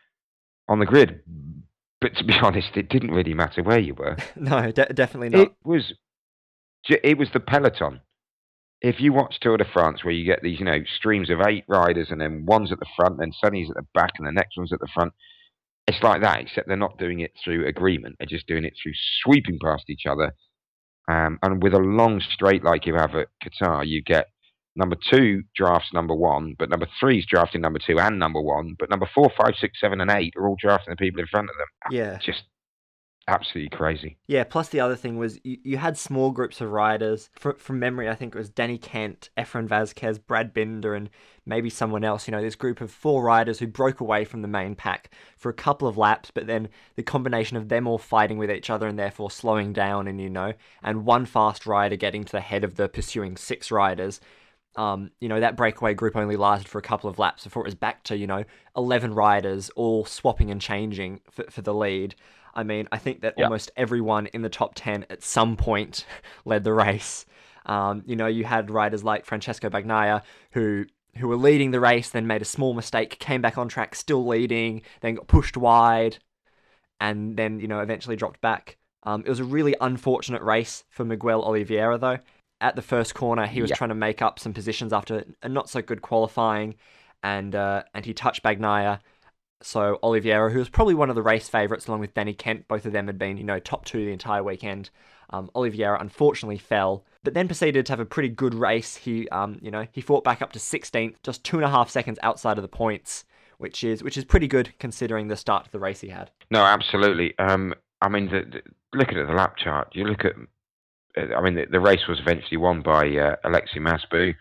on the grid. But to be honest, it didn't really matter where you were. No, de- definitely not. It was, ju- it was the peloton. If you watch Tour de France, where you get these, you know, streams of eight riders, and then one's at the front, then suddenly he's at the back, and the next one's at the front, it's like that. Except they're not doing it through agreement; they're just doing it through sweeping past each other. Um, and with a long straight like you have at Qatar, you get number two drafts number one, but number three is drafting number two and number one, but number four, five, six, seven, and eight are all drafting the people in front of them. Yeah. Just absolutely crazy. Yeah, plus the other thing was you, you had small groups of riders. From, from memory, I think it was Danny Kent, Efren Vasquez, Brad Binder, and maybe someone else. You know, this group of four riders who broke away from the main pack for a couple of laps, but then the combination of them all fighting with each other and therefore slowing down, and, you know, and one fast rider getting to the head of the pursuing six riders. Um, you know, that breakaway group only lasted for a couple of laps before it was back to, you know, eleven riders all swapping and changing for, for the lead. I mean, I think that Yeah. almost everyone in the top ten at some point led the race. Um, you know, you had riders like Francesco Bagnaia who who were leading the race, then made a small mistake, came back on track, still leading, then got pushed wide, and then, you know, eventually dropped back. Um, it was a really unfortunate race for Miguel Oliveira, though. At the first corner, he was Yeah. trying to make up some positions after a not so good qualifying, and uh, and he touched Bagnaia. So Oliveira, who was probably one of the race favourites, along with Danny Kent, both of them had been, you know, top two the entire weekend. Um, Oliveira unfortunately fell, but then proceeded to have a pretty good race. He, um, you know, he fought back up to sixteenth, just two and a half seconds outside of the points, which is which is pretty good considering the start of the race he had. No, absolutely. Um, I mean, the, the, looking at the lap chart, you look at. I mean, the, the race was eventually won by uh, Alexei Masbu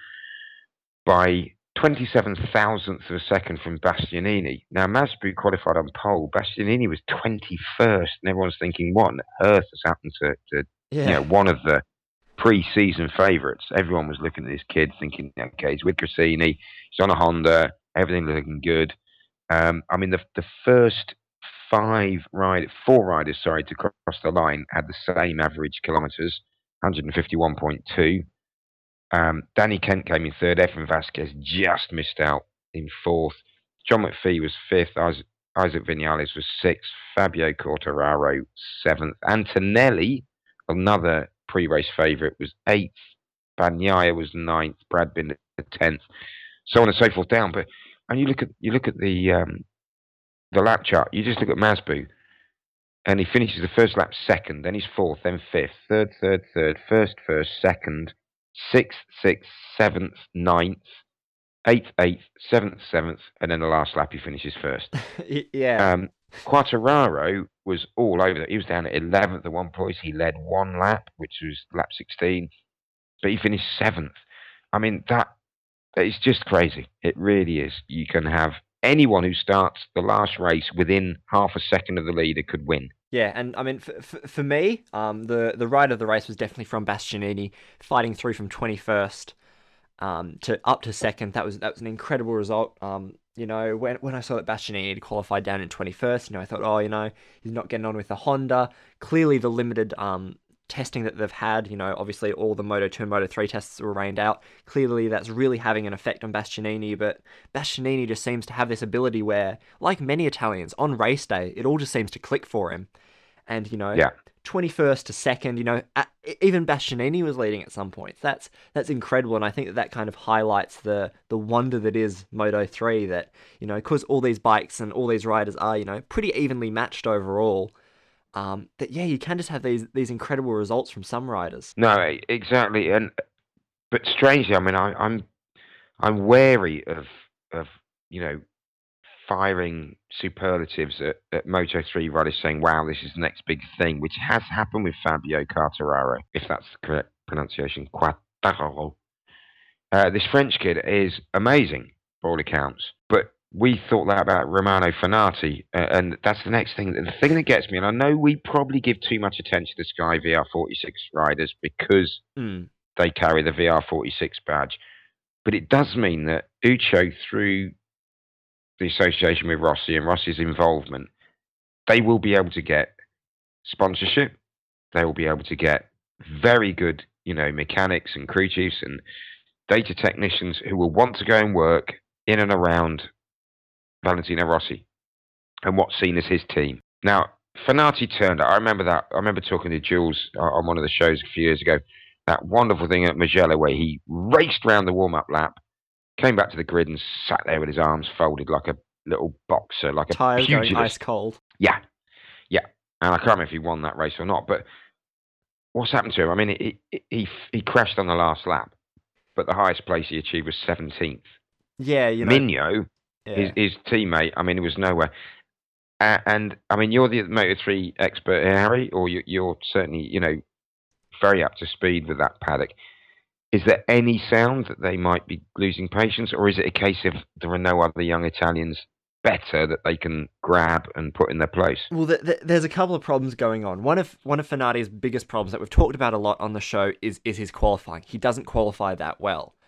by twenty-seven thousandths of a second from Bastianini. Now, Masbu qualified on pole. Bastianini was twenty-first, and everyone's thinking, what on earth has happened to, to Yeah. you know, one of the pre-season favourites? Everyone was looking at this kid thinking, okay, he's with Cassini, he's on a Honda, everything looking good. Um, I mean, the the first five ride, four riders, sorry, to cross the line had the same average kilometres, one hundred fifty-one point two. Um, Danny Kent came in third. Evan Vasquez just missed out in fourth. John McPhee was fifth. Isaac, Isaac Vinales was sixth. Fabio Quartararo seventh. Antonelli, another pre-race favourite, was eighth. Bagnaia was ninth. Brad Binder tenth. So on and so forth down. But and you look at you look at the um, the lap chart. You just look at Masbu, and he finishes the first lap second. Then he's fourth. Then fifth. Third, third, third. First, first, second. Sixth, sixth, seventh, ninth, eighth, eighth, seventh, seventh, and then the last lap he finishes first. yeah. Um, Quartararo was all over that. He was down at eleventh at one point. He led one lap, which was lap sixteen, but he finished seventh. I mean, that is just crazy. It really is. You can have anyone who starts the last race within half a second of the leader could win. Yeah, and I mean, for, for, for me, um, the, the ride of the race was definitely from Bastianini, fighting through from twenty-first um, to up to second. That was that was an incredible result. Um, you know, when when I saw that Bastianini had qualified down in twenty-first, you know, I thought, oh, you know, he's not getting on with the Honda. Clearly, the limited um, testing that they've had, you know, obviously all the Moto two and Moto three tests were rained out. Clearly, that's really having an effect on Bastianini, but Bastianini just seems to have this ability where, like many Italians, on race day, it all just seems to click for him. And, you know, Yeah. twenty-first to second, you know, at, even Bastianini was leading at some points. That's that's incredible, and I think that that kind of highlights the the wonder that is Moto three, that, you know, because all these bikes and all these riders are, you know, pretty evenly matched overall, um, that, yeah, you can just have these these incredible results from some riders. No, e- exactly, and but strangely, I mean, I, I'm I'm wary of of you know firing superlatives at, at Moto three riders, saying, "Wow, this is the next big thing," which has happened with Fabio Quartararo, if that's the correct pronunciation. Quartararo. Uh, this French kid is amazing, by all accounts, but we thought that about Romano Fenati, uh, and that's the next thing. The thing that gets me, and I know we probably give too much attention to Sky V R forty-six riders because Mm. they carry the V R forty-six badge, but it does mean that Ucho, through the association with Rossi and Rossi's involvement, they will be able to get sponsorship. They will be able to get very good, you know, mechanics and crew chiefs and data technicians who will want to go and work in and around Valentino Rossi and what's seen as his team. Now, Fenati turned up. I remember that. I remember talking to Jules uh, on one of the shows a few years ago. That wonderful thing at Mugello where he raced round the warm-up lap, came back to the grid and sat there with his arms folded like a little boxer, like a Tires going pugilist. ice cold. Yeah, yeah. And I can't remember if he won that race or not. But what's happened to him? I mean, he he, he, he crashed on the last lap, but the highest place he achieved was seventeenth. Yeah, you know. Minho, yeah. his, his teammate, I mean, it was nowhere. Uh, and, I mean, you're the Moto three expert here, Harry, or you, you're certainly, you know, very up to speed with that paddock. Is there any sound that they might be losing patience, or is it a case of there are no other young Italians better that they can grab and put in their place? Well, th- th- there's a couple of problems going on. One of one of Fenati's biggest problems that we've talked about a lot on the show is is his qualifying. He doesn't qualify that well.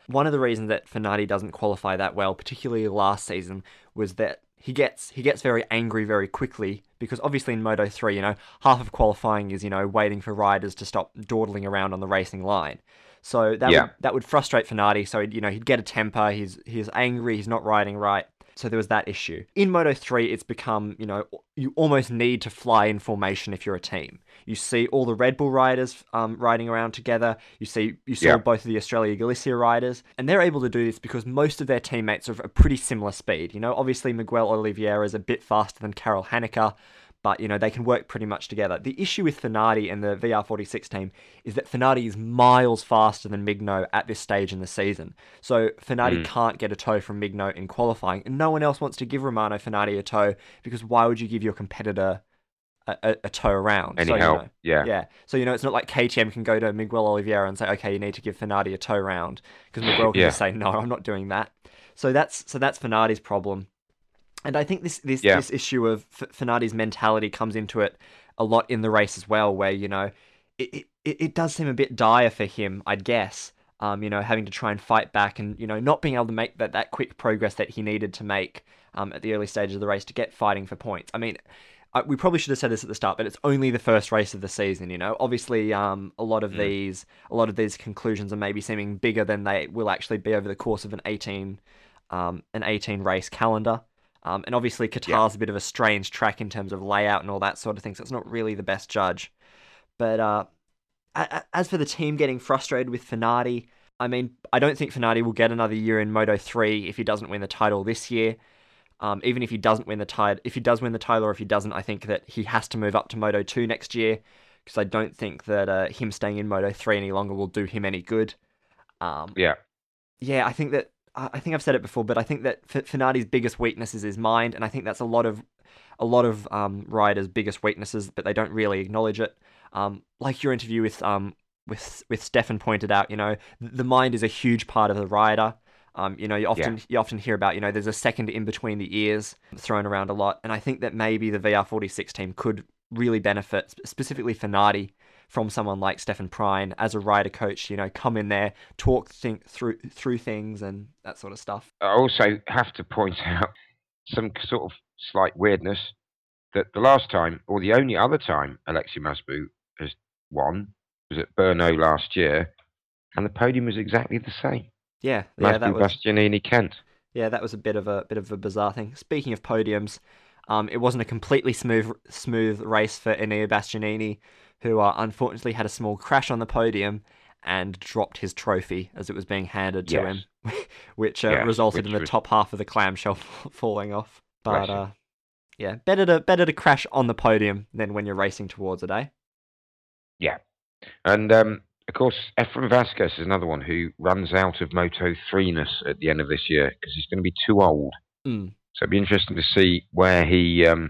One of the reasons that Fenati doesn't qualify that well, particularly last season, was that he gets he gets very angry very quickly, because obviously in Moto three, you know, half of qualifying is, you know, waiting for riders to stop dawdling around on the racing line. So that Yeah. would that would frustrate Fenati. So, you know, he'd get a temper, he's he's angry, he's not riding right. So there was that issue. In Moto three, it's become, you know, you almost need to fly in formation if you're a team. You see all the Red Bull riders um, riding around together. You see, you saw Yeah. both of the Australia Galicia riders, and they're able to do this because most of their teammates are of a pretty similar speed. You know, obviously Miguel Oliveira is a bit faster than Karel Haneker, but, you know, they can work pretty much together. The issue with Fenati and the V R forty-six team is that Fenati is miles faster than Migno at this stage in the season. So Fenati Mm. can't get a tow from Migno in qualifying, and no one else wants to give Romano Fenati a tow, because why would you give your competitor a, a, a tow around? Any so, you help? know, Yeah. yeah. So, you know, it's not like K T M can go to Miguel Oliveira and say, okay, you need to give Fenati a tow round, because Miguel can Yeah. just say, no, I'm not doing that. So that's so that's Fenati's problem. And I think this this, Yeah. this issue of F- Fenati's mentality comes into it a lot in the race as well, where, you know, it, it, it does seem a bit dire for him, I'd guess, um, you know, having to try and fight back and, you know, not being able to make that, that quick progress that he needed to make um, at the early stages of the race to get fighting for points. I mean, I, we probably should have said this at the start, but it's only the first race of the season, you know. Obviously, um, a lot of Mm. these a lot of these conclusions are maybe seeming bigger than they will actually be over the course of an eighteen um, an eighteen race calendar. Um, and obviously, Qatar's a bit of a strange track in terms of layout and all that sort of thing, so it's not really the best judge. But uh, a- a- as for the team getting frustrated with Fenati, I mean, I don't think Fenati will get another year in Moto three if he doesn't win the title this year. Um, even if he doesn't win the title, if he does win the title, or if he doesn't, I think that he has to move up to Moto two next year, because I don't think that uh, him staying in Moto three any longer will do him any good. Um, Yeah. yeah, I think that I I think I've said it before, but I think that F- Fenati's biggest weakness is his mind, and I think that's a lot of a lot of um, riders' biggest weaknesses, but they don't really acknowledge it. Um, like your interview with um with with Stefan pointed out, you know, the mind is a huge part of the rider. Um, you know, you often Yeah. you often hear about, you know, there's a second in between the ears thrown around a lot, and I think that maybe the V R forty-six team could really benefit, sp- specifically Fenati, from someone like Stefan Prine as a rider coach. You know, come in there, talk think through through things and that sort of stuff. I also have to point out some sort of slight weirdness that the last time, or the only other time, Alexei Masbu has won was at Brno last year, and the podium was exactly the same. Yeah, yeah, that Masbu, was Bastianini, Kent. yeah, that was a bit of a bit of a bizarre thing. Speaking of podiums, um, it wasn't a completely smooth smooth race for Enea Bastianini, who uh, unfortunately had a small crash on the podium and dropped his trophy as it was being handed to Yes. him, which uh, Yes, resulted which in the was- top half of the clamshell falling off. But Bless him. uh, yeah, better to better to crash on the podium than when you're racing towards it, eh? Yeah. And, um, of course, Efren Vasquez is another one who runs out of Moto three-ness at the end of this year because he's going to be too old. Mm. So it'd be interesting to see where he um,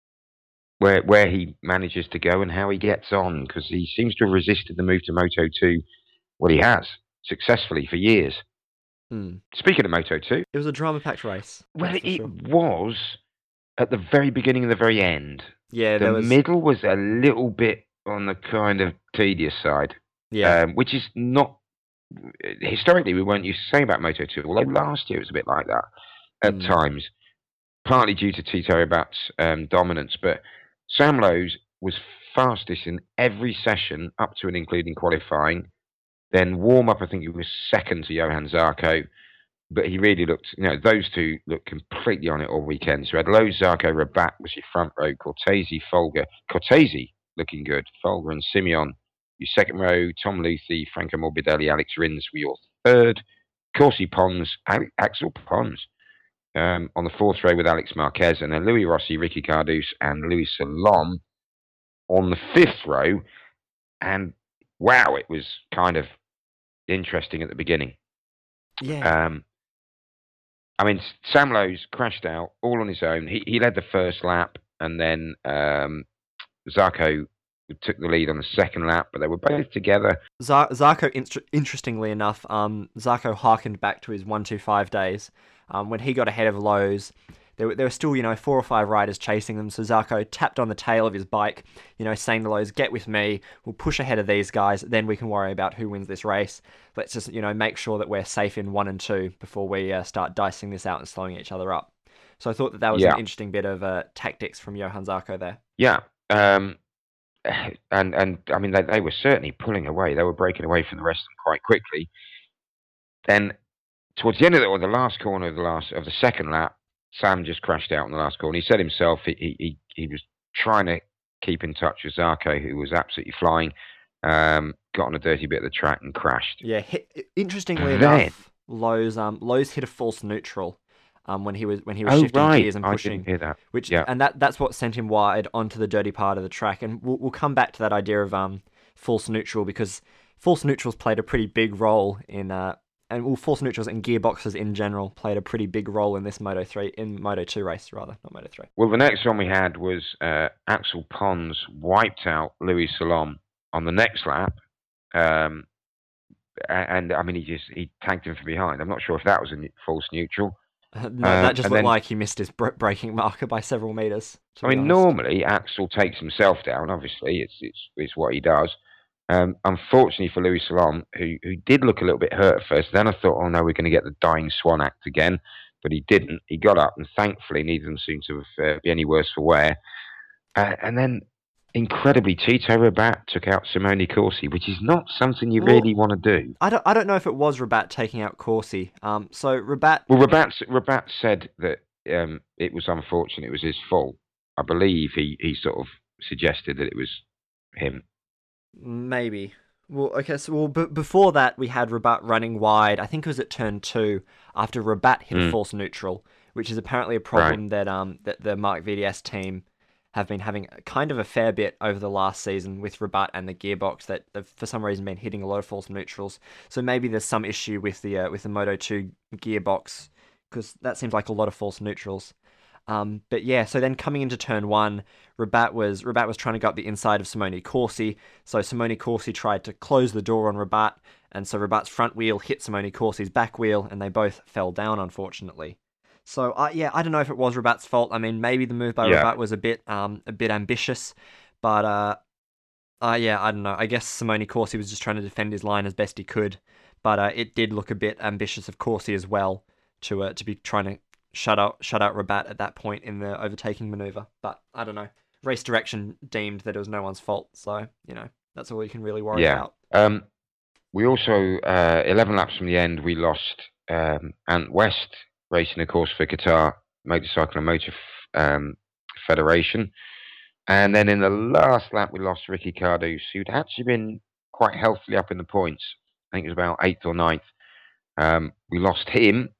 where where he manages to go and how he gets on, because he seems to have resisted the move to Moto two. Well, he has successfully for years. Mm. Speaking of Moto two, It was a drama-packed race. well, that's it, for it sure. was at the very beginning and the very end. Yeah, The there was middle was a little bit on the kind of tedious side, yeah. um, which is not historically we weren't used to saying about Moto two. Although last year it was a bit like that at Mm. times, partly due to Tito Rabat's um, dominance. But Sam Lowes was fastest in every session up to and including qualifying. Then warm up, I think he was second to Johan Zarco. But he really looked, you know, those two looked completely on it all weekend. So we had Lowes, Zarco, Rabat was your front row, Cortese, Folger. Cortese looking good. Folger and Simeon, your second row. Tom Luthi, Franco Morbidelli, Alex Rins were your third. Corsi Pons, Ale- Axel Pons um, on the fourth row with Alex Marquez. And then Louis Rossi, Ricky Cardus, and Louis Salom on the fifth row. And wow, it was kind of interesting at the beginning. Yeah. Um, I mean, Sam Lowes crashed out all on his own. He he led the first lap, and then um, Zarco took the lead on the second lap, but they were both together. Zar- Zarco, inst- interestingly enough, um, Zarco harkened back to his one two five days um, when he got ahead of Lowe's. there were, there were still, you know, four or five riders chasing them. So Zarco tapped on the tail of his bike, you know, saying to Lowe's, get with me, we'll push ahead of these guys, then we can worry about who wins this race. Let's just, you know, make sure that we're safe in one and two before we uh, start dicing this out and slowing each other up. So I thought that that was Yeah. an interesting bit of uh, tactics from Johann Zarco there. Yeah. Um, and, and I mean, they, they were certainly pulling away. They were breaking away from the rest of them quite quickly. Then, towards the end of the, or the last corner of the last of the second lap, Sam just crashed out in the last corner. He said himself he he, he was trying to keep in touch with Zarco, who was absolutely flying, um, got on a dirty bit of the track and crashed. Yeah, hit, interestingly Then- enough, Lowe's um Lowe's hit a false neutral um when he was when he was Oh, shifting right. gears and I pushing. didn't hear that. Which Yeah. and that that's what sent him wide onto the dirty part of the track. And we'll we'll come back to that idea of um false neutral, because false neutrals played a pretty big role in uh and well, false neutrals and gearboxes in general played a pretty big role in this Moto three in Moto two race rather, not Moto three. Well, the next one we had was uh, Axel Pons wiped out Louis Salom on the next lap. Um, a- and, I mean, he just he tagged him from behind. I'm not sure if that was a ne- false neutral. no, Uh, that just and looked then- like he missed his br- braking marker by several meters. to I be mean, honest. normally Axel takes himself down. Obviously, it's it's it's what he does. Um, unfortunately for Louis Salom, who who did look a little bit hurt at first, then I thought, oh no, we're going to get the dying swan act again, but he didn't. He got up, and thankfully, neither of them seemed to have, uh, be any worse for wear. Uh, and then, incredibly, Tito Rabat took out Simone Corsi, which is not something you Well- really want to do. I don't I don't know if it was Rabat taking out Corsi. Um, so Rabat. Well, Rabat Rabat said that um, it was unfortunate, it was his fault. I believe he he sort of suggested that it was him. Maybe. Well, okay, so well, b- before that, we had Rabat running wide. I think it was at turn two after Rabat hit a Mm. false neutral, which is apparently a problem that um that the Mark V D S team have been having kind of a fair bit over the last season with Rabat and the gearbox, that they've for some reason been hitting a lot of false neutrals. So maybe there's some issue with the uh, with the Moto two gearbox, because that seems like a lot of false neutrals. Um, but yeah, so then coming into turn one, Rabat was Rabat was trying to go up the inside of Simone Corsi. So Simone Corsi tried to close the door on Rabat, and so Rabat's front wheel hit Simone Corsi's back wheel, and they both fell down, unfortunately. So uh, yeah, I don't know if it was Rabat's fault. I mean, maybe the move by Yeah. Rabat was a bit um a bit ambitious, but uh, uh yeah, I don't know. I guess Simone Corsi was just trying to defend his line as best he could, but uh, it did look a bit ambitious of Corsi as well to uh, to be trying to shut out shut out Rabat at that point in the overtaking maneuver. But I don't know. Race direction deemed that it was no one's fault, so you know that's all you can really worry Yeah. about. Um, we also, uh, eleven laps from the end, we lost um, Ant West, racing, of course, for Qatar Motorcycle and Motor F- um, Federation. And then in the last lap, we lost Ricky Cardouse, who'd actually been quite healthily up in the points. I think it was about eighth or ninth. Um, we lost him.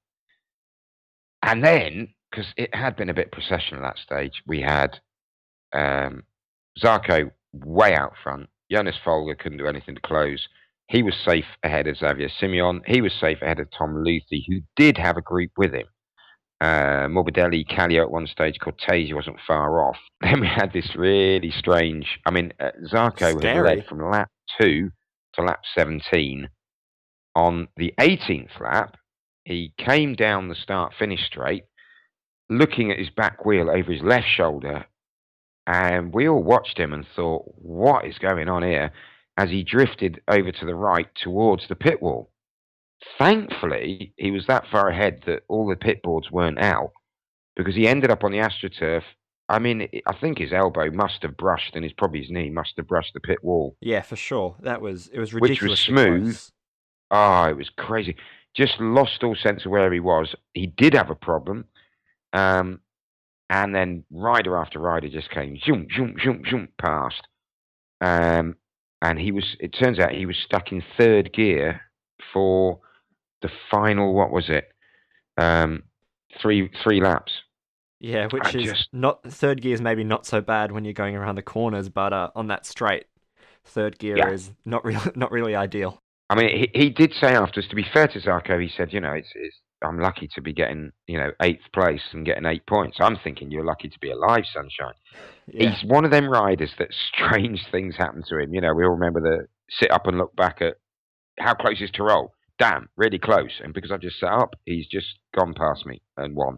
And then, because it had been a bit processional at that stage, we had um, Zarco way out front. Jonas Folger couldn't do anything to close. He was safe ahead of Xavier Simeon. He was safe ahead of Tom Luthi, who did have a group with him. Uh, Morbidelli, Callio at one stage, Cortese wasn't far off. Then we had this really strange... I mean, uh, Zarco had Scary. led from lap two to lap seventeen. On the eighteenth lap, he came down the start-finish straight, looking at his back wheel over his left shoulder, and we all watched him and thought, what is going on here? As he drifted over to the right towards the pit wall. Thankfully, he was that far ahead that all the pit boards weren't out, because he ended up on the AstroTurf. I mean, I think his elbow must have brushed, and his probably his knee must have brushed the pit wall. Yeah, for sure. That was it was Which was ridiculous. smooth. Ah, it was crazy. Just lost all sense of where he was. He did have a problem. Um, and then rider after rider just came zoom, zoom, zoom, zoom past. Um, and he was, it turns out he was stuck in third gear for the final, what was it? Um, three, three laps. Yeah, which I is just- not third gear is maybe not so bad when you're going around the corners, but uh, on that straight, third gear Yeah. is not really not really ideal. I mean, he, he did say afterwards, to be fair to Zarco, he said, you know, it's, it's, I'm lucky to be getting, you know, eighth place and getting eight points. I'm thinking you're lucky to be alive, Sunshine. Yeah. He's one of them riders that strange things happen to him. You know, we all remember the sit up and look back at how close is Tyrrell. Damn, really close. And because I just sat up, he's just gone past me and won.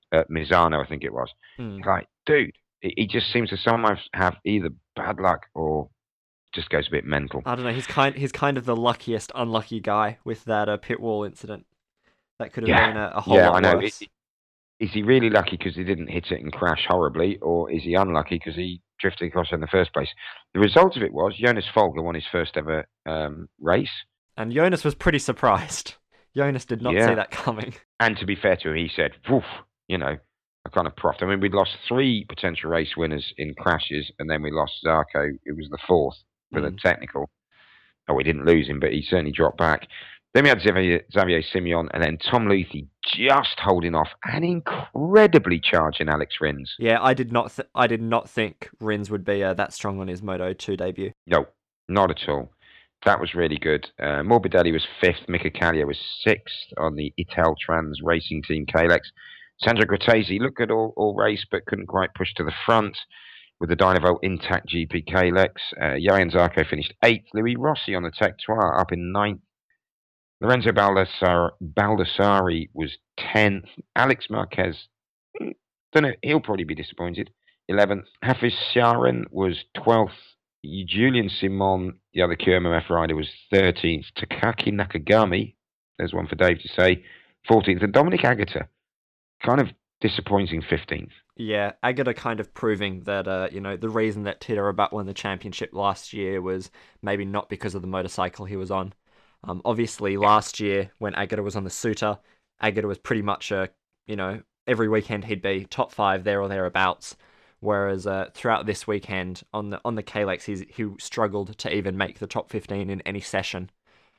uh, Misano, I think it was. Mm. Like, dude, he, he just seems to sometimes have either bad luck or just goes a bit mental. I don't know. He's kind he's kind of the luckiest unlucky guy with that uh, pit wall incident. That could have Yeah. been a, a whole Yeah, lot I know. worse. Is, is he really lucky because he didn't hit it and crash horribly, or is he unlucky because he drifted across in the first place? The result of it was Jonas Folger won his first ever um, race. And Jonas was pretty surprised. Jonas did not Yeah. see that coming. And to be fair to him, he said, woof, you know, I kind of proffed. I mean, we'd lost three potential race winners in crashes, and then we lost Zarco, who was the fourth for the Mm. technical. Oh, we didn't lose him, but he certainly dropped back. Then we had Xavier, Xavier Simeon, and then Tom Luthi just holding off and incredibly charging Alex Rins. Yeah, I did not. Th- I did not think Rins would be uh, that strong on his Moto two debut. No, not at all. That was really good. Uh, Morbidelli was fifth. Mika Kallio was sixth on the Italtrans racing team Kalex. Sandro Grattesi looked good all, all race, but couldn't quite push to the front with the Dynavolt intact G P Kalex. Uh, Johan Zarco finished eighth. Louis Rossi on the Tech Trois up in ninth. Lorenzo Baldassar- Baldassari was tenth. Alex Marquez, mm, don't know, he'll probably be disappointed. eleventh. Hafiz Sharon was twelfth. Julian Simon, the other Q M M F rider, was thirteenth. Takaki Nakagami, there's one for Dave to say, fourteenth. And Dominic Agata, kind of disappointing fifteenth. Yeah, Agata kind of proving that uh, you know the reason that Tito Rabat won the championship last year was maybe not because of the motorcycle he was on. Um, obviously, last year when Agata was on the Suter, Agata was pretty much a you know every weekend he'd be top five there or thereabouts. Whereas uh, throughout this weekend on the on the Kalex, he's, he struggled to even make the top fifteen in any session.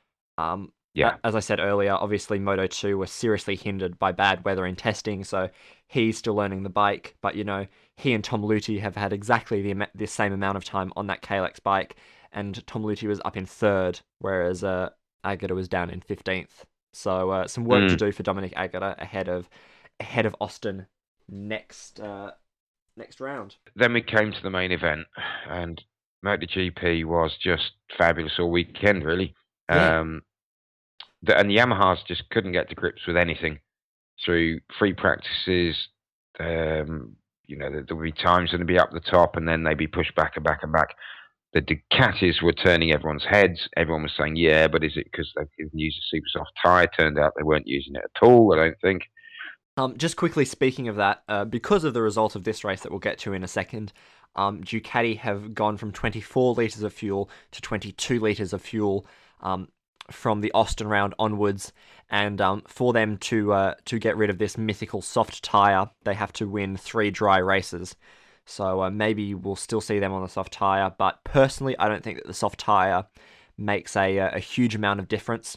Um, Yeah. As I said earlier, obviously Moto two was seriously hindered by bad weather in testing, so he's still learning the bike. But you know, he and Tom Luthi have had exactly the the same amount of time on that Kalex bike, and Tom Luthi was up in third, whereas uh, Agata was down in fifteenth. So uh, some work Mm. to do for Dominic Agata ahead of ahead of Austin next. Uh, Next round. Then we came to the main event, and MotoGP was just fabulous all weekend, really. Yeah. Um, the, and the Yamahas just couldn't get to grips with anything through free practices. Um, you know, there would be times when they'd be up the top, and then they'd be pushed back and back and back. The Ducatis were turning everyone's heads. Everyone was saying, "Yeah, but is it because they didn't use a super soft tyre?" Turned out they weren't using it at all. I don't think. Um, just quickly speaking of that, uh, because of the result of this race that we'll get to in a second, um, Ducati have gone from twenty-four litres of fuel to twenty-two litres of fuel um, from the Austin round onwards, and um, for them to uh, to get rid of this mythical soft tyre, they have to win three dry races. So uh, maybe we'll still see them on the soft tyre, but personally, I don't think that the soft tyre makes a a huge amount of difference.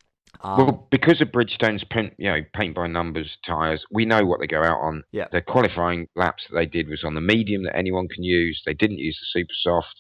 Um, Well, because of Bridgestone's paint, you know, paint by numbers tyres, we know what they go out on. Yeah. The qualifying laps that they did was on the medium that anyone can use. They didn't use the super soft.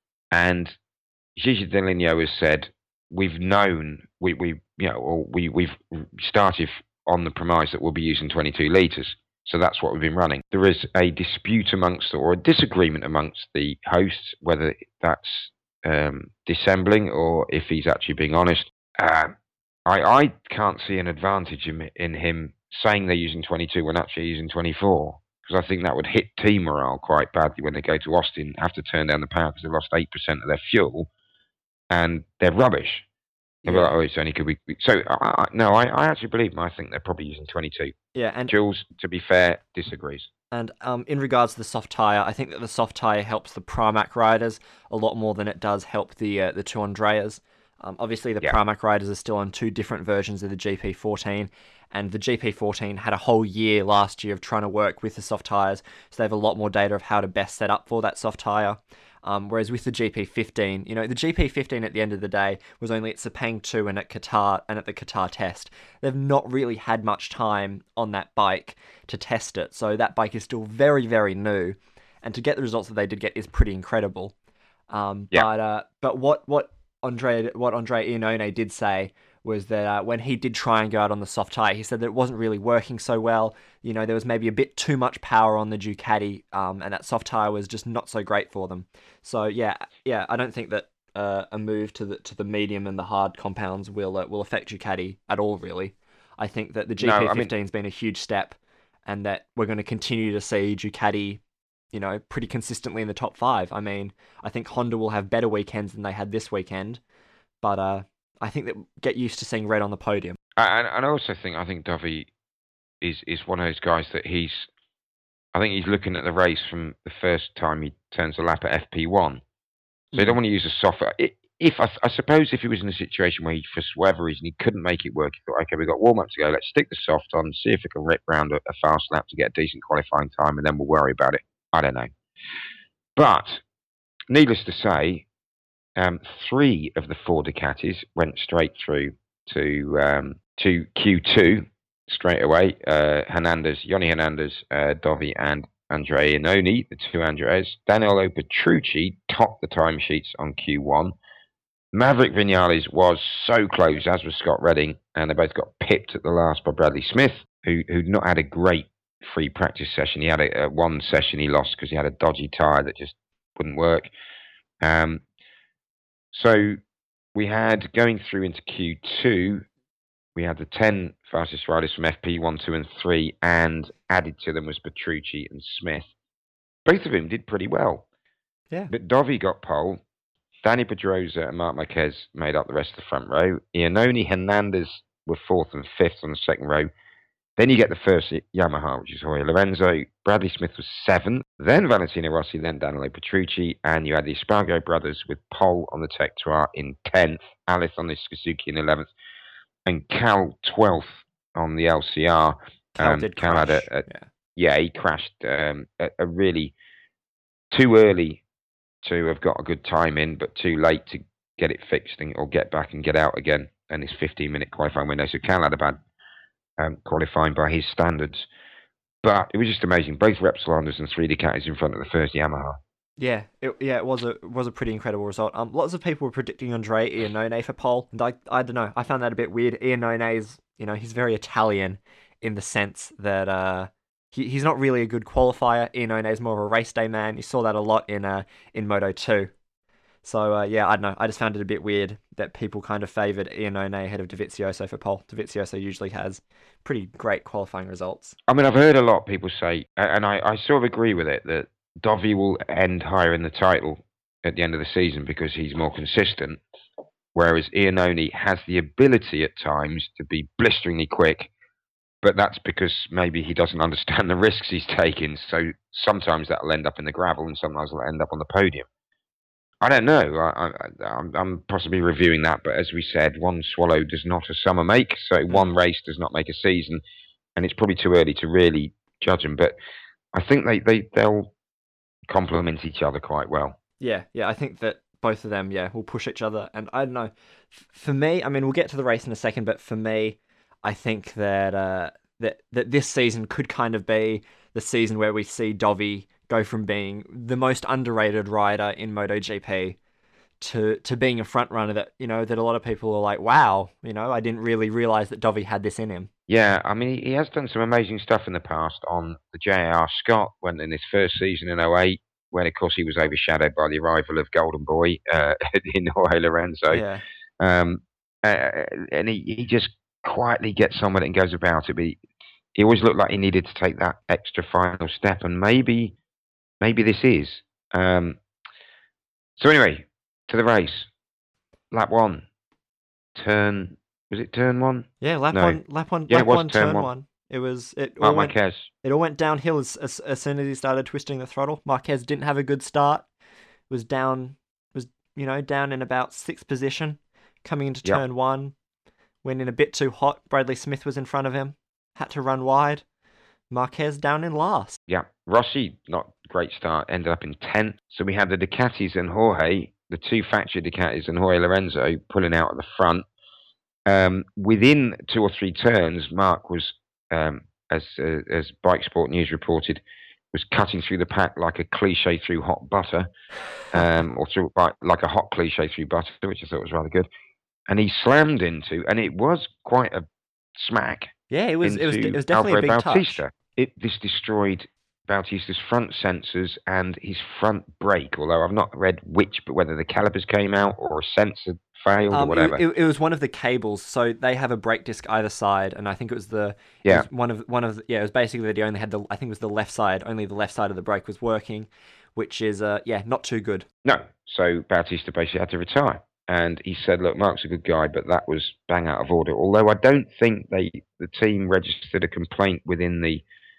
And Gigi Dall'Igno has said, we've known, we, we you know, or we, we've started on the premise that we'll be using twenty-two litres. So that's what we've been running. There is a dispute amongst, or a disagreement amongst the hosts, whether that's um, dissembling or if he's actually being honest. Uh, I, I can't see an advantage in, in him saying they're using twenty-two when actually using twenty-four, because I think that would hit team morale quite badly when they go to Austin, have to turn down the power because they've lost eight percent of their fuel, and they're rubbish. They'll be Yeah. like, oh, it's only could we. So, I, I, no, I, I actually believe them. I think they're probably using twenty-two. yeah, and Jules, to be fair, disagrees. And um, in regards to the soft tyre, I think that the soft tyre helps the Pramac riders a lot more than it does help the uh, the two Andreas. Um, obviously, the Yeah. Pramac riders are still on two different versions of the G P fourteen, and the G P fourteen had a whole year last year of trying to work with the soft tyres, so they have a lot more data of how to best set up for that soft tyre. Um, whereas with the G P fifteen, you know, the G P fifteen at the end of the day was only at Sepang two and at Qatar and at the Qatar test. They've not really had much time on that bike to test it, so that bike is still very, very new, and to get the results that they did get is pretty incredible. Um, Yeah. But uh, but what what Andre what Andre Iannone did say was that uh, when he did try and go out on the soft tyre, he said that it wasn't really working so well. You know, there was maybe a bit too much power on the Ducati, um, and that soft tyre was just not so great for them. So yeah, yeah, I don't think that uh, a move to the to the medium and the hard compounds will uh, will affect Ducati at all. Really, I think that the No, I G P mean- fifteen's been a huge step, and that we're going to continue to see Ducati, you know, pretty consistently in the top five. I mean, I think Honda will have better weekends than they had this weekend, but uh, I think that get used to seeing red on the podium. And, and I also think I think Dovey is is one of those guys that he's. I think he's looking at the race from the first time he turns a lap at F P one. So you don't want to use a soft. If I, I suppose if he was in a situation where he, for whatever reason, he couldn't make it work, he thought, okay, we've got warm up to go. Let's stick the soft on, see if we can rip round a, a fast lap to get a decent qualifying time, and then we'll worry about it. I don't know. But needless to say, um, three of the four Ducatis went straight through to um, to Q two straight away. Uh, Hernandez, Yoni Hernandez, uh, Dovi, and Andrea Iannone, the two Andreas. Danilo Petrucci topped the timesheets on Q one. Maverick Vinales was so close, as was Scott Redding, and they both got pipped at the last by Bradley Smith, who, who'd not had a great free practice session. He had a, a one session he lost because he had a dodgy tyre that just wouldn't work. Um, so we had, going through into Q two, we had the ten fastest riders from F P one, two, and three, and added to them was Petrucci and Smith. Both of them did pretty well. Yeah. But Dovi got pole. Danny Pedrosa and Marc Marquez made up the rest of the front row. Iannone, Hernandez were fourth and fifth on the second row. Then you get the first Yamaha, which is Jorge Lorenzo. Bradley Smith was seventh. Then Valentino Rossi, then Danilo Petrucci. And you had the Espargaro brothers with pole on the Tectoir in tenth. Alice on the Suzuki in eleventh. And Cal twelfth on the L C R. Cal um, did Cal crash. had a, a yeah. yeah, he crashed um, a, a really too early to have got a good time in, but too late to get it fixed and, or get back and get out again. And his fifteen-minute qualifying window. So Cal had a bad um, qualifying by his standards. But it was just amazing. Both Repsol Hondas and three Ducatis in front of the first Yamaha. Yeah, it, yeah, it was a it was a pretty incredible result. Um, lots of people were predicting Andrea Iannone for pole, and I I don't know, I found that a bit weird. Iannone's, you know, he's very Italian in the sense that uh he he's not really a good qualifier. Iannone's more of a race day man. You saw that a lot in uh in Moto two. So uh, yeah, I don't know. I just found it a bit weird that people kind of favoured Iannone ahead of Dovizioso for pole. Dovizioso usually has pretty great qualifying results. I mean, I've heard a lot of people say, and I, I sort of agree with it, that Dovi will end higher in the title at the end of the season because he's more consistent, whereas Iannone has the ability at times to be blisteringly quick, but that's because maybe he doesn't understand the risks he's taking, so sometimes that'll end up in the gravel and sometimes it'll end up on the podium. I don't know. I, I, I'm, I'm possibly reviewing that, but as we said, one swallow does not a summer make, so one race does not make a season, and it's probably too early to really judge them, but I think they, they, they'll complement each other quite well. Yeah, yeah, I think that both of them, yeah, will push each other. And I don't know, F- for me, I mean, we'll get to the race in a second, but for me, I think that uh, that that this season could kind of be the season where we see Dovi go from being the most underrated rider in MotoGP to to being a front runner that, you know, that a lot of people are like, wow, you know, I didn't really realize that Dovi had this in him. Yeah, I mean, he has done some amazing stuff in the past on the J A R Scott, when in his first season in oh eight, when, of course, he was overshadowed by the arrival of Golden Boy uh, in Jorge Lorenzo. Yeah. Um, uh, and he, he just quietly gets on with it and goes about it. But he, he always looked like he needed to take that extra final step, and maybe maybe this is. Um, so anyway, to the race. Lap one. Turn... Was it turn one? Yeah, lap no. one, lap one, yeah, lap it was one, turn turn one. one. It was it all Marc went, Marquez. it all went downhill as, as as soon as he started twisting the throttle. Marquez didn't have a good start. Was down, was you know down in about sixth position, coming into Yep. turn one. Went in a bit too hot. Bradley Smith was in front of him. Had to run wide. Marquez down in last. Yeah, Rossi, not great start, ended up in tenth. So we had the Ducatis and Jorge, the two factory Ducatis and Jorge Lorenzo pulling out at the front. Um, within two or three turns, Mark was, um, as uh, as Bike Sport News reported, was cutting through the pack like a cliche through hot butter, um, or through like a hot cliche through butter, which I thought was rather good. And he slammed into, and it was quite a smack. Yeah, it was. It was. into It was definitely Alvaro a big Bautista. touch. It this destroyed Bautista's front sensors and his front brake. Although I've not read which, but whether the calipers came out or a sensor failed or Um, whatever. it, it, it was one of the cables, so they have a brake disc either side, and I think it was the it Yeah. was one of one of the, yeah, it was basically that he only had the I think it was the left side, only the left side of the brake was working, which is uh yeah not too good. No, so Bautista basically had to retire. And he said, look, Mark's a good guy, but that was bang out of order. Although I don't think they the team registered a complaint within the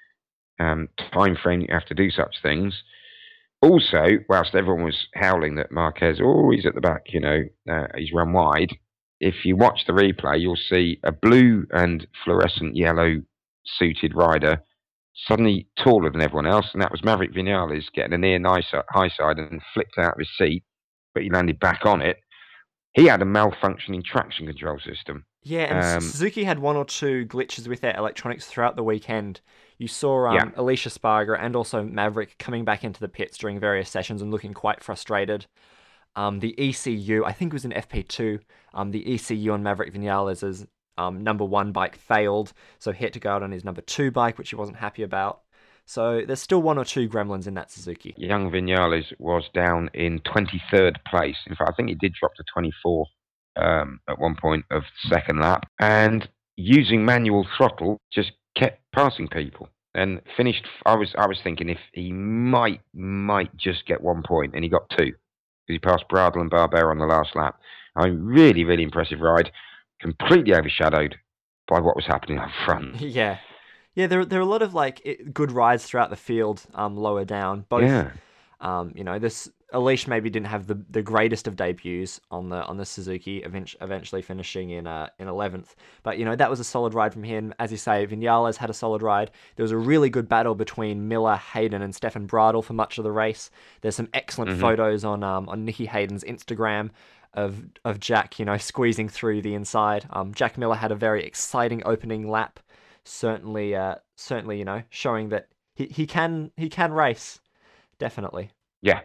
um, time frame you have to do such things. Also, whilst everyone was howling that Marquez, oh, he's at the back, you know, uh, he's run wide, if you watch the replay, you'll see a blue and fluorescent yellow suited rider suddenly taller than everyone else, and that was Maverick Vinales getting a near nice high side and flipped out of his seat, but he landed back on it. He had a malfunctioning traction control system. Yeah, and Um, Suzuki had one or two glitches with their electronics throughout the weekend. You saw um, Yeah. Alicia Sparger and also Maverick coming back into the pits during various sessions and looking quite frustrated. Um, the E C U, I think it was in F P two, um, the E C U on Maverick Vinales' um, number one bike failed, so he had to go out on his number two bike, which he wasn't happy about. So there's still one or two gremlins in that Suzuki. young Vinales was down in twenty-third place. In fact, I think he did drop to twenty-fourth um, at one point of the second lap. And using manual throttle, just kept passing people. And finished, I was I was thinking if he might, might just get one point, and he got two. Because he passed Bradle and Barbera on the last lap. I mean, really, really impressive ride. Completely overshadowed by what was happening up front. Yeah. Yeah, there, there are a lot of like it- good rides throughout the field um, lower down. Both, Yeah. um, you know, this Alish maybe didn't have the, the greatest of debuts on the on the Suzuki, event- eventually finishing in uh, in eleventh. But, you know, that was a solid ride from him. As you say, Vinales had a solid ride. There was a really good battle between Miller, Hayden, and Stefan Bradl for much of the race. There's some excellent Mhm. photos on um, on Nicky Hayden's Instagram of of Jack, you know, squeezing through the inside. Um, Jack Miller had a very exciting opening lap. Certainly, uh, certainly, you know, showing that he, he can he can race, definitely. Yeah.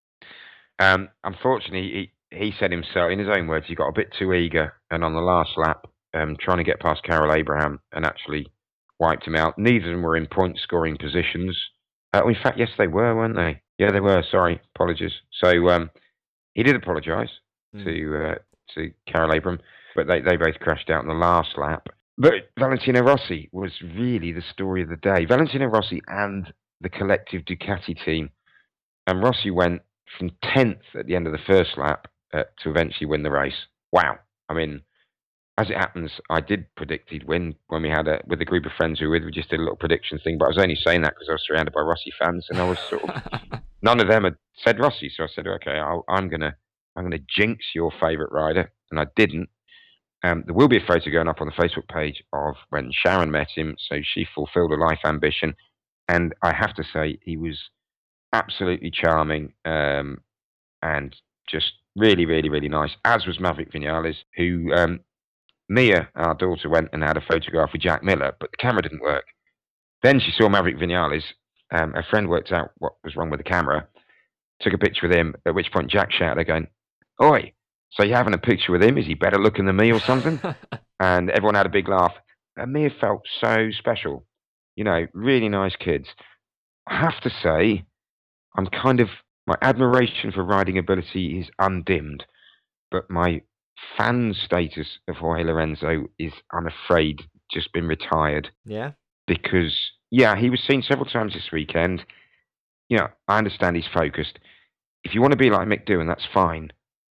Um, unfortunately, he, he said himself, in his own words, he got a bit too eager, and on the last lap, um, trying to get past Carol Abraham, and actually wiped him out. Neither of them were in point-scoring positions. Uh, in fact, yes, they were, weren't they? Yeah, they were. Sorry, apologies. So um, he did apologise Mm. to uh, to Carol Abraham, but they, they both crashed out in the last lap. But Valentino Rossi was really the story of the day. Valentino Rossi and the collective Ducati team. And Rossi went from tenth at the end of the first lap uh, to eventually win the race. Wow. I mean, as it happens, I did predict he'd win when we had a, with a group of friends we were with, we just did a little prediction thing, but I was only saying that because I was surrounded by Rossi fans, and I was sort of, none of them had said Rossi, so I said, okay, I'll, I'm going to I'm gonna jinx your favourite rider, and I didn't. Um, there will be a photo going up on the Facebook page of when Sharon met him, so she fulfilled a life ambition, and I have to say, he was absolutely charming, um, and just really, really, really nice, as was Maverick Vinales, who um, Mia, our daughter, went and had a photograph with Jack Miller, but the camera didn't work. Then she saw Maverick Vinales. Um, a friend worked out what was wrong with the camera, took a picture with him, at which point Jack shouted, going, "Oi, so you're having a picture with him? Is he better looking than me or something?" And everyone had a big laugh. And Mia felt so special. You know, really nice kids. I have to say, I'm kind of, my admiration for riding ability is undimmed, but my fan status of Jorge Lorenzo is, I'm afraid, just been retired. Yeah. Because, yeah, he was seen several times this weekend. You know, I understand he's focused. If you want to be like Mick Doohan, that's fine.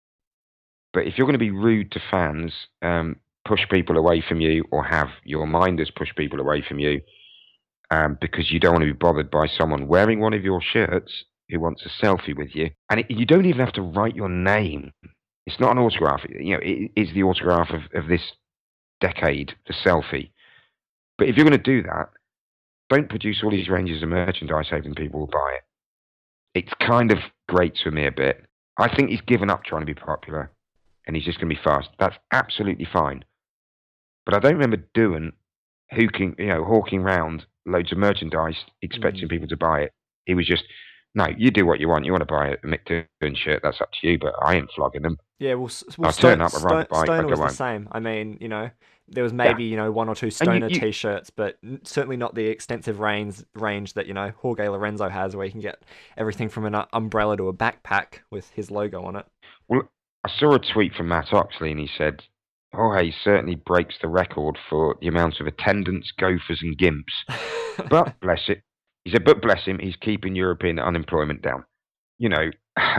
But if you're going to be rude to fans, um, push people away from you, or have your minders push people away from you, um, because you don't want to be bothered by someone wearing one of your shirts who wants a selfie with you, and it, you don't even have to write your name. It's not an autograph. You know, it is the autograph of, of this decade, the selfie. But if you're going to do that, don't produce all these ranges of merchandise hoping people will buy it. It's kind of grates for me a bit. I think he's given up trying to be popular, and he's just going to be fast. That's absolutely fine. But I don't remember Doohan hooking, you know, hawking round loads of merchandise, expecting Mm. people to buy it. He was just, no, you do what you want. You want to buy a Mick Doohan shirt, that's up to you, but I ain't flogging them. Yeah, well, s- well I'll Stone, turn up, I'll ride Stone, the bike, Stoner I'll was go the home. same. I mean, you know, there was maybe, you know, one or two you- Stoner you- t-shirts, but n- certainly not the extensive range range that, you know, Jorge Lorenzo has, where you can get everything from an uh, umbrella to a backpack with his logo on it. Well, I saw a tweet from Matt Oxley, and he said, Jorge certainly breaks the record for the amount of attendance, gophers, and gimps. But bless it. He said, but bless him, he's keeping European unemployment down. You know,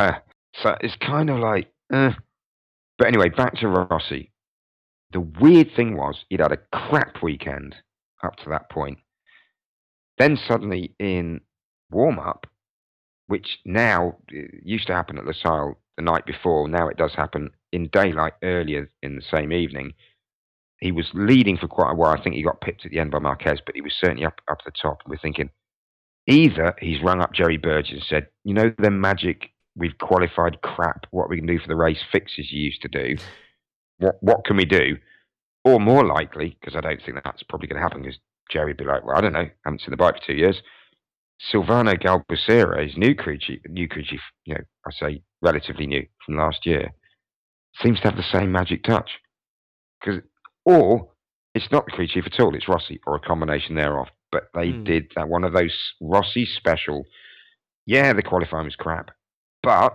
so it's kind of like, eh. But anyway, back to Rossi. The weird thing was, he'd had a crap weekend up to that point. Then suddenly in warm-up, which now used to happen at Losail the night before, now it does happen in daylight earlier in the same evening. He was leading for quite a while. I think he got pipped at the end by Marquez, but he was certainly up up the top. And we're thinking, either he's rung up Jerry Burgess and said, you know, the magic, we've qualified crap, what we can do for the race fixes you used to do. What what can we do? Or more likely, because I don't think that's probably going to happen, because Jerry would be like, well, I don't know, haven't seen the bike for two years. Silvano Galbusera, his new crew chief, new crew chief, you know, I say relatively new from last year, seems to have the same magic touch. Because, or it's not the crew chief at all, it's Rossi, or a combination thereof. But they mm. did that, one of those Rossi special, yeah, the qualifying was crap, but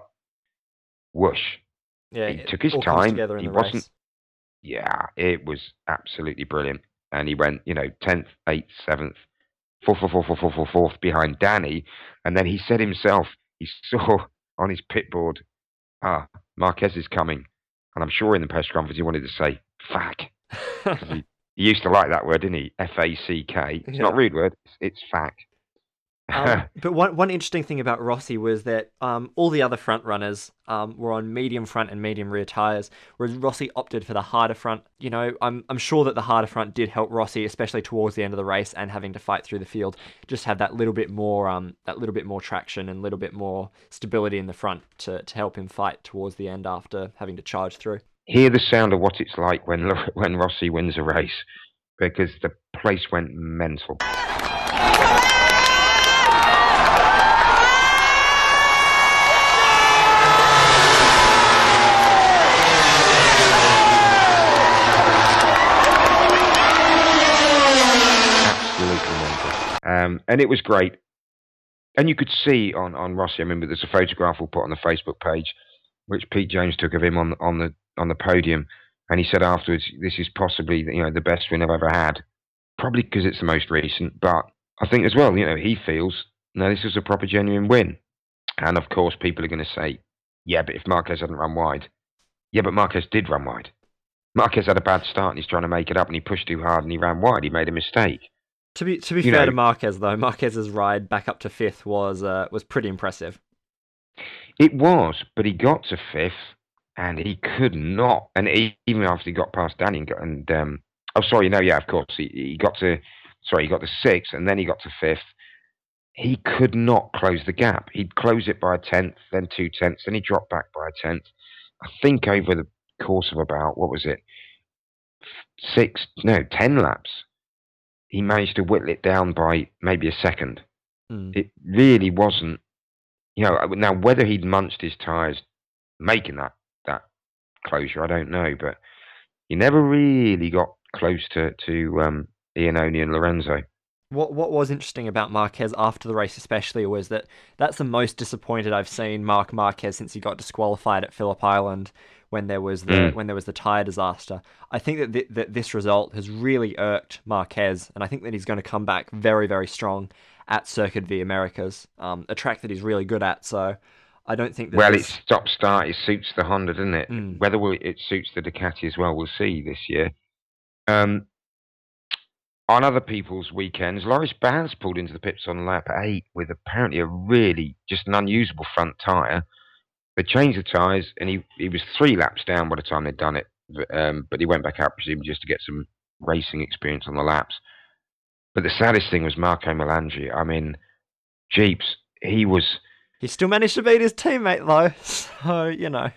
whoosh. Yeah, he took his time. He wasn't. Race. Yeah, it was absolutely brilliant. And he went, you know, tenth, eighth, seventh, fourth, fourth, fourth, fourth, fourth, fourth behind Danny. And then he said himself, he saw on his pit board, ah, Marquez is coming. And I'm sure in the press conference he wanted to say, fuck. he, he used to like that word, didn't he? F A C K. It's yeah. not a rude word, it's, it's fact. um, but one one interesting thing about Rossi was that um, all the other front runners um, were on medium front and medium rear tyres, whereas Rossi opted for the harder front. You know, I'm I'm sure that the harder front did help Rossi, especially towards the end of the race and having to fight through the field. Just have that little bit more um that little bit more traction and a little bit more stability in the front to to help him fight towards the end after having to charge through. Hear the sound of what it's like when when Rossi wins a race, because the place went mental. Um, and it was great. And you could see on, on Rossi, I remember there's a photograph we'll put on the Facebook page, which Pete Jones took of him on on the on the podium. And he said afterwards, this is possibly, you know, the best win I've ever had. Probably because it's the most recent, but I think as well, you know, he feels, no, this was a proper genuine win. And of course, people are going to say, yeah, but if Marquez hadn't run wide. Yeah, but Marquez did run wide. Marquez had a bad start and he's trying to make it up and he pushed too hard and he ran wide. He made a mistake. To be to be you fair know, to Marquez, though, Marquez's ride back up to fifth was uh, was pretty impressive. It was, but he got to fifth, and he could not. And he, even after he got past Danny and, got, and um, oh, sorry, no, yeah, of course, he, he got to, sorry, he got to sixth, and then he got to fifth. He could not close the gap. He'd close it by a tenth, then two tenths, then he dropped back by a tenth. I think over the course of about what was it, six, no, ten laps. He managed to whittle it down by maybe a second. Mm. It really wasn't, you know, now whether he'd munched his tyres making that, that closure, I don't know, but he never really got close to, to um, Iannone and Lorenzo. What what was interesting about Marquez after the race especially was that that's the most disappointed I've seen Marc Marquez since he got disqualified at Phillip Island when there was the mm. when there was the tyre disaster. I think that, th- that this result has really irked Marquez, and I think that he's going to come back very, very strong at Circuit V Americas, um, a track that he's really good at, so I don't think that Well, this... it's stop-start, it suits the Honda, doesn't it? Mm. Whether it suits the Ducati as well, we'll see this year. Um, on other people's weekends, Loris Baz pulled into the pits on lap eight with apparently a really, just an unusable front tyre. They changed the tyres, and he, he was three laps down by the time they'd done it, um, but he went back out, presumably just to get some racing experience on the laps. But the saddest thing was Marco Melandri. I mean, Jeeps, he was... He still managed to beat his teammate, though, so, you know.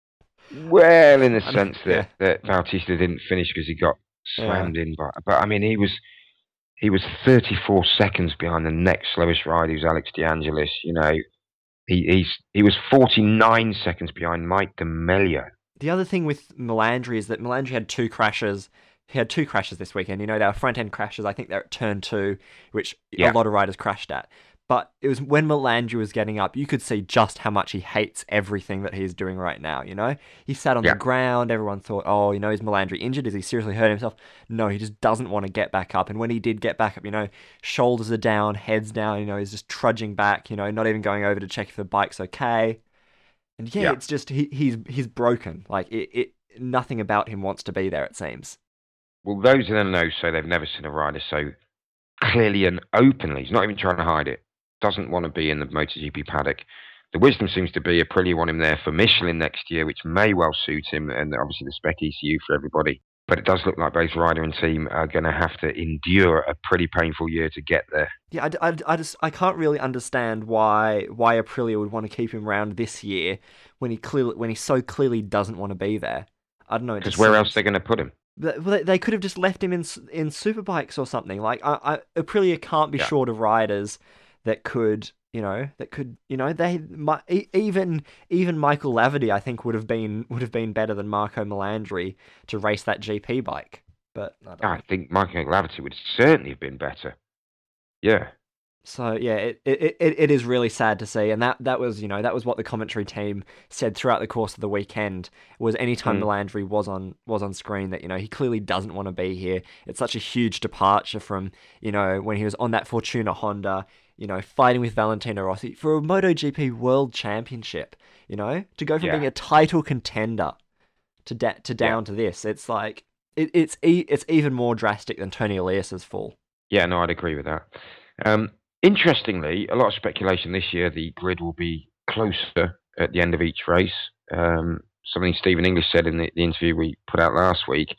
Well, in the sense that, yeah. that Bautista didn't finish because he got slammed yeah. in. By, but, I mean, he was he was thirty-four seconds behind the next slowest rider, who's Alex DeAngelis. You know, he he's, he was forty-nine seconds behind Mike D'Amelio. The other thing with Melandri is that Melandri had two crashes. He had two crashes this weekend. You know, they were front-end crashes. I think they're at turn two, which yeah. a lot of riders crashed at. But it was when Melandri was getting up, you could see just how much he hates everything that he's doing right now, you know? He sat on Yeah. the ground, everyone thought, oh, you know, is Melandri injured? Is he seriously hurt himself? No, he just doesn't want to get back up. And when he did get back up, you know, shoulders are down, head's down, you know, he's just trudging back, you know, not even going over to check if the bike's okay. And yeah, Yeah. it's just, he, he's he's broken. Like, it, it nothing about him wants to be there, it seems. Well, those in the know say they've never seen a rider so clearly and openly, he's not even trying to hide it, doesn't want to be in the MotoGP paddock. The wisdom seems to be Aprilia want him there for Michelin next year, which may well suit him, and obviously the Spec E C U for everybody. But it does look like both rider and team are going to have to endure a pretty painful year to get there. Yeah, I, I, I just I can't really understand why why Aprilia would want to keep him around this year when he clearly when he so clearly doesn't want to be there. I don't know. Because where else are they going to put him? Well, they, they could have just left him in in superbikes or something. Like I, I, Aprilia can't be Yeah. short of riders that could, you know, that could, you know, they mi- e- even even Michael Laverty, I think, would have been would have been better than Marco Melandri to race that G P bike. But I don't know. I think Michael Laverty would certainly have been better. Yeah. So yeah, it, it, it, it is really sad to see, and that, that was, you know, that was what the commentary team said throughout the course of the weekend. Was anytime Mm. Melandri was on was on screen that, you know, he clearly doesn't want to be here. It's such a huge departure from, you know, when he was on that Fortuna Honda, you know, fighting with Valentino Rossi for a MotoGP World Championship. You know, to go from Yeah. being a title contender to da- to down to this, it's like it, it's e- it's even more drastic than Tony Elias's fall. Yeah, no, I'd agree with that. Um, interestingly, a lot of speculation this year the grid will be closer at the end of each race. Um, something Stephen English said in the, the interview we put out last week.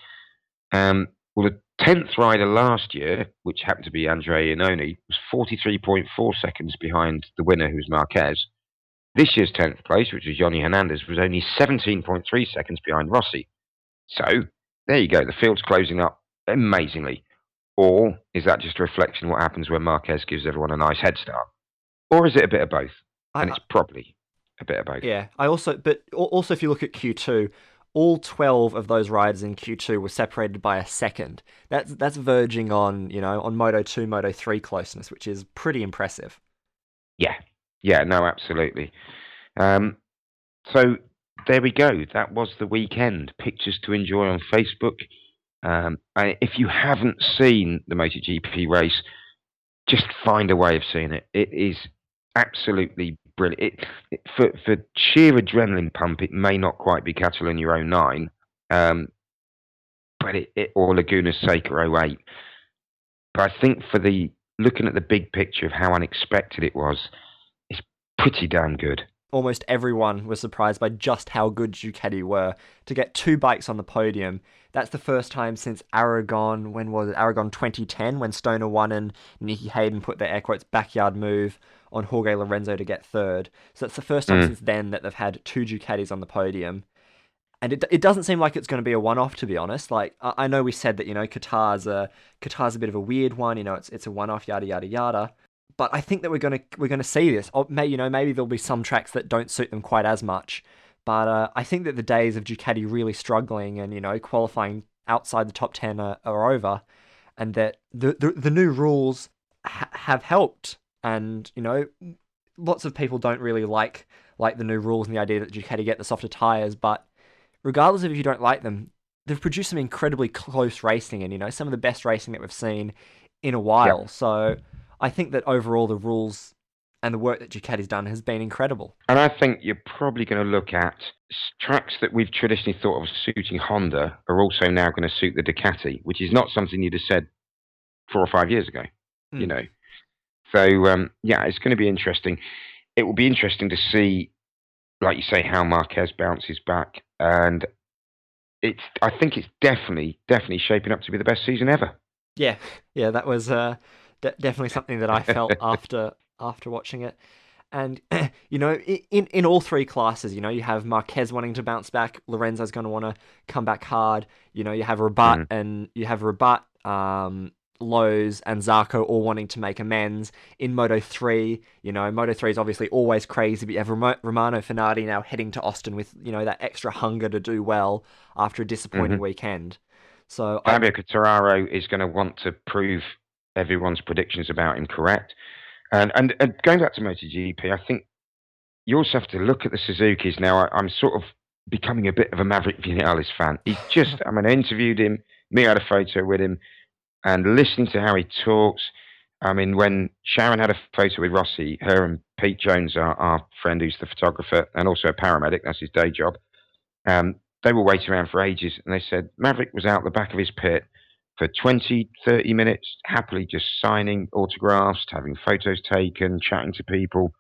Um, well, the tenth rider last year, which happened to be Andrea Iannone, was forty-three point four seconds behind the winner, who was Marquez. This year's tenth place, which was Yoni Hernandez, was only seventeen point three seconds behind Rossi. So, there you go. The field's closing up amazingly. Or is that just a reflection of what happens when Marquez gives everyone a nice head start? Or is it a bit of both? I- And it's probably a bit of both. Yeah, I also, but al- also if you look at Q two, all twelve of those riders in Q two were separated by a second. That's that's verging on, you know, on Moto two, Moto three closeness, which is pretty impressive. Yeah, yeah, no, absolutely. Um, so there we go. That was the weekend. Pictures to enjoy on Facebook. Um, and if you haven't seen the MotoGP race, just find a way of seeing it. It is absolutely brilliant. It, it, for for sheer adrenaline pump, it may not quite be Catalunya oh nine, um, but it, it or Laguna Seca oh eight. But I think for the looking at the big picture of how unexpected it was, it's pretty damn good. Almost everyone was surprised by just how good Ducati were to get two bikes on the podium. That's the first time since Aragon, when was it? Aragon twenty ten, when Stoner won and Nicky Hayden put their air quotes backyard move on Jorge Lorenzo to get third. So it's the first time Mm. since then that they've had two Ducatis on the podium. And it it doesn't seem like it's going to be a one-off, to be honest. Like, I, I know we said that, you know, Qatar's a, Qatar's a bit of a weird one, you know, it's it's a one-off, yada, yada, yada. But I think that we're gonna we're gonna see this. Or may, you know, maybe there'll be some tracks that don't suit them quite as much. But uh, I think that the days of Ducati really struggling and, you know, qualifying outside the top ten are, are over, and that the the, the new rules ha- have helped. And, you know, lots of people don't really like like the new rules and the idea that Ducati get the softer tires. But regardless of if you don't like them, they've produced some incredibly close racing, and, you know, some of the best racing that we've seen in a while. Yeah. So I think that overall the rules and the work that Ducati's done has been incredible. And I think you're probably going to look at s- tracks that we've traditionally thought of suiting Honda are also now going to suit the Ducati, which is not something you'd have said four or five years ago, you Mm. know. So, um, yeah, it's going to be interesting. It will be interesting to see, like you say, how Marquez bounces back. And it's, I think it's definitely, definitely shaping up to be the best season ever. Yeah, yeah, that was uh, de- definitely something that I felt after after watching it. And, you know, i- in, in all three classes, you know, you have Marquez wanting to bounce back, Lorenzo's going to want to come back hard, you know, you have Rabat Mhm. and you have Rabat, um, Lowe's and Zarco all wanting to make amends. In Moto three, you know, Moto three is obviously always crazy, but you have Ramo- Romano Fenati now heading to Austin with, you know, that extra hunger to do well after a disappointing Mhm. weekend. So I, Fabio Quartararo is going to want to prove everyone's predictions about him correct. And, and and going back to MotoGP, I think you also have to look at the Suzukis now. I, I'm sort of becoming a bit of a Maverick Vinales fan. He's just, I mean, I interviewed him, me had a photo with him, and listening to how he talks. I mean, when Sharon had a photo with Rossi, her and Pete Jones, our, our friend who's the photographer and also a paramedic, that's his day job, um, they were waiting around for ages, and they said Maverick was out the back of his pit for twenty, thirty minutes, happily just signing autographs, having photos taken, chatting to people,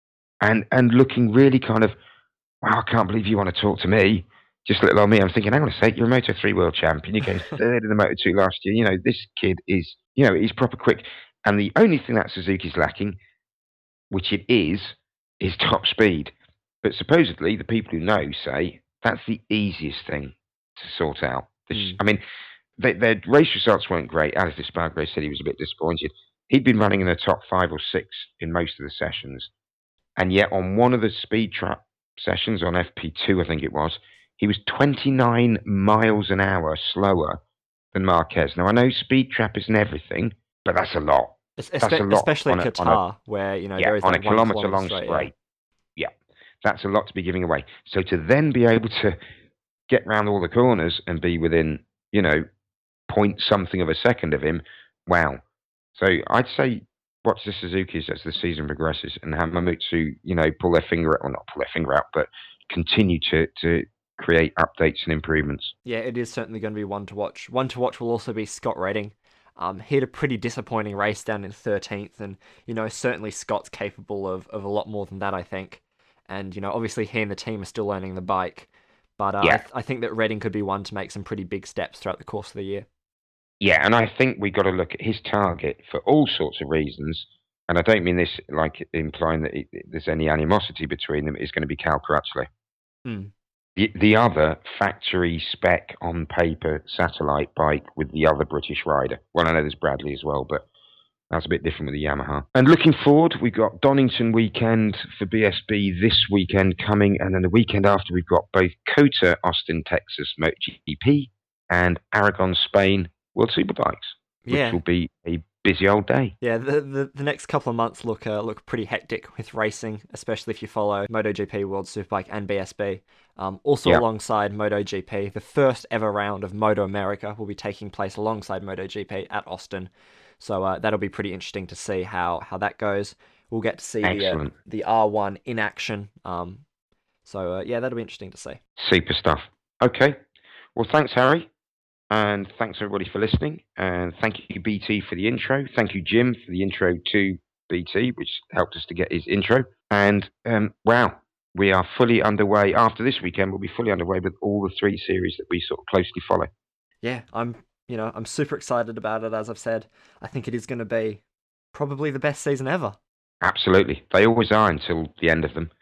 and and looking really kind of, wow, I can't believe you want to talk to me. Just little old me. I'm thinking, hang on a sec, you're a Moto three world champion. You came third in the Moto two last year. You know, this kid is, you know, he's proper quick. And the only thing that Suzuki's lacking, which it is, is top speed. But supposedly, the people who know say that's the easiest thing to sort out. Mm. I mean, they, their race results weren't great. Alex Espargaro said he was a bit disappointed. He'd been running in the top five or six in most of the sessions. And yet on one of the speed trap sessions, on F P two, I think it was, he was twenty-nine miles an hour slower than Marquez. Now, I know speed trap isn't everything, but that's a lot. Espe- that's a lot especially in Qatar, a, where, you know, yeah, there is on that a kilometre long straight. straight. Yeah. yeah, that's a lot to be giving away. So to then be able to get round all the corners and be within, you know, point something of a second of him, wow. So I'd say watch the Suzukis as the season progresses and have Mamutsu, you know, pull their finger out, well, not pull their finger out, but continue to, to create updates and improvements. Yeah, it is certainly going to be one to watch. One to watch will also be Scott Redding. Um, he had a pretty disappointing race down in thirteenth, and, you know, certainly Scott's capable of, of a lot more than that, I think. And, you know, obviously he and the team are still learning the bike, but uh, yeah. I, th- I think that Redding could be one to make some pretty big steps throughout the course of the year. Yeah, and I think we've got to look at his target for all sorts of reasons, and I don't mean this like implying that it, there's any animosity between them, is going to be Cal Crutchley. Mm. The, the other factory spec on paper satellite bike with the other British rider. Well, I know there's Bradley as well, but that's a bit different with the Yamaha. And looking forward, we've got Donington weekend for B S B this weekend coming, and then the weekend after we've got both COTA, Austin, Texas, MotoGP, and Aragon, Spain, World Superbikes, which yeah. will be a busy old day. Yeah, the, the the next couple of months look uh, look pretty hectic with racing, especially if you follow MotoGP, World Superbike, and B S B. Um, also yeah. alongside MotoGP, the first ever round of Moto America will be taking place alongside MotoGP at Austin. So uh, that'll be pretty interesting to see how, how that goes. We'll get to see the, uh, the R one in action. Um, so uh, yeah, that'll be interesting to see. Super stuff. Okay. Well, thanks, Harry. And thanks, everybody, for listening. And thank you, B T, for the intro. Thank you, Jim, for the intro to B T, which helped us to get his intro. And, um, wow, we are fully underway. After this weekend, we'll be fully underway with all the three series that we sort of closely follow. Yeah, I'm, you know, I'm super excited about it, as I've said. I think it is going to be probably the best season ever. Absolutely. They always are until the end of them.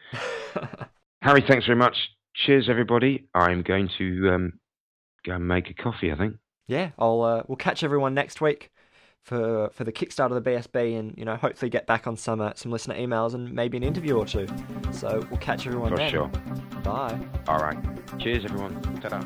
Harry, thanks very much. Cheers, everybody. I'm going to... Um, go and make a coffee, I think. Yeah, I'll uh, we'll catch everyone next week for for the kickstart of the B S B, and, you know, hopefully get back on some uh, some listener emails and maybe an interview or two. So we'll catch everyone for then. sure. Bye. All right. Cheers, everyone. Ta-da.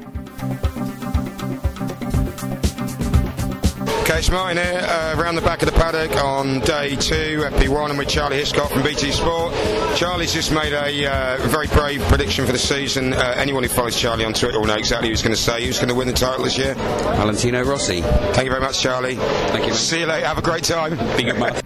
Okay, it's Martin here, uh, around the back of the paddock on day two, F P one, and with Charlie Hiscott from B T Sport. Charlie's just made a uh, very brave prediction for the season. Uh, anyone who follows Charlie on Twitter will know exactly who he's going to say. Who's going to win the title this year? Valentino Rossi. Thank you very much, Charlie. Thank you. See you later. Have a great time. Be good, mate.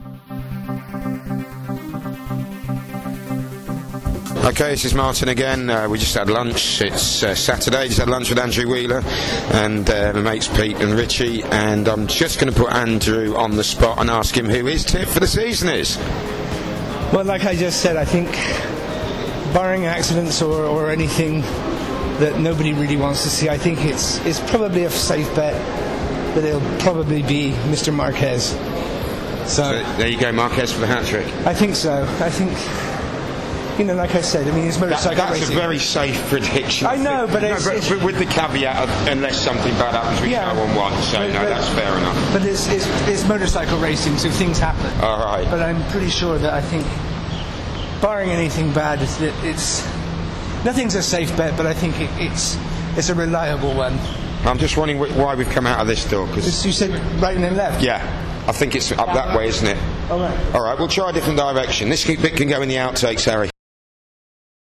Okay, this is Martin again. Uh, we just had lunch. It's uh, Saturday. Just had lunch with Andrew Wheeler and uh, my mates Pete and Richie. And I'm just going to put Andrew on the spot and ask him who his tip for the season is. Well, like I just said, I think barring accidents or, or anything that nobody really wants to see, I think it's it's probably a safe bet that it'll probably be Mister Marquez. So, so there you go, Marquez for the hat trick. I think so. I think. You know, like I said, I mean, it's motorcycle that, that's racing. a very safe prediction. I know, but it's, no, but, it's but with the caveat of unless something bad happens, we yeah, go on one. So but, no, but, that's fair enough. But it's, it's it's motorcycle racing, so things happen. All right. But I'm pretty sure that I think, barring anything bad, it's, it's nothing's a safe bet. But I think it, it's it's a reliable one. I'm just wondering why we've come out of this door. Cause you said right and then left. Yeah. I think it's up that way, isn't it? All right. All right, we'll try a different direction. This bit can go in the outtakes, Harry.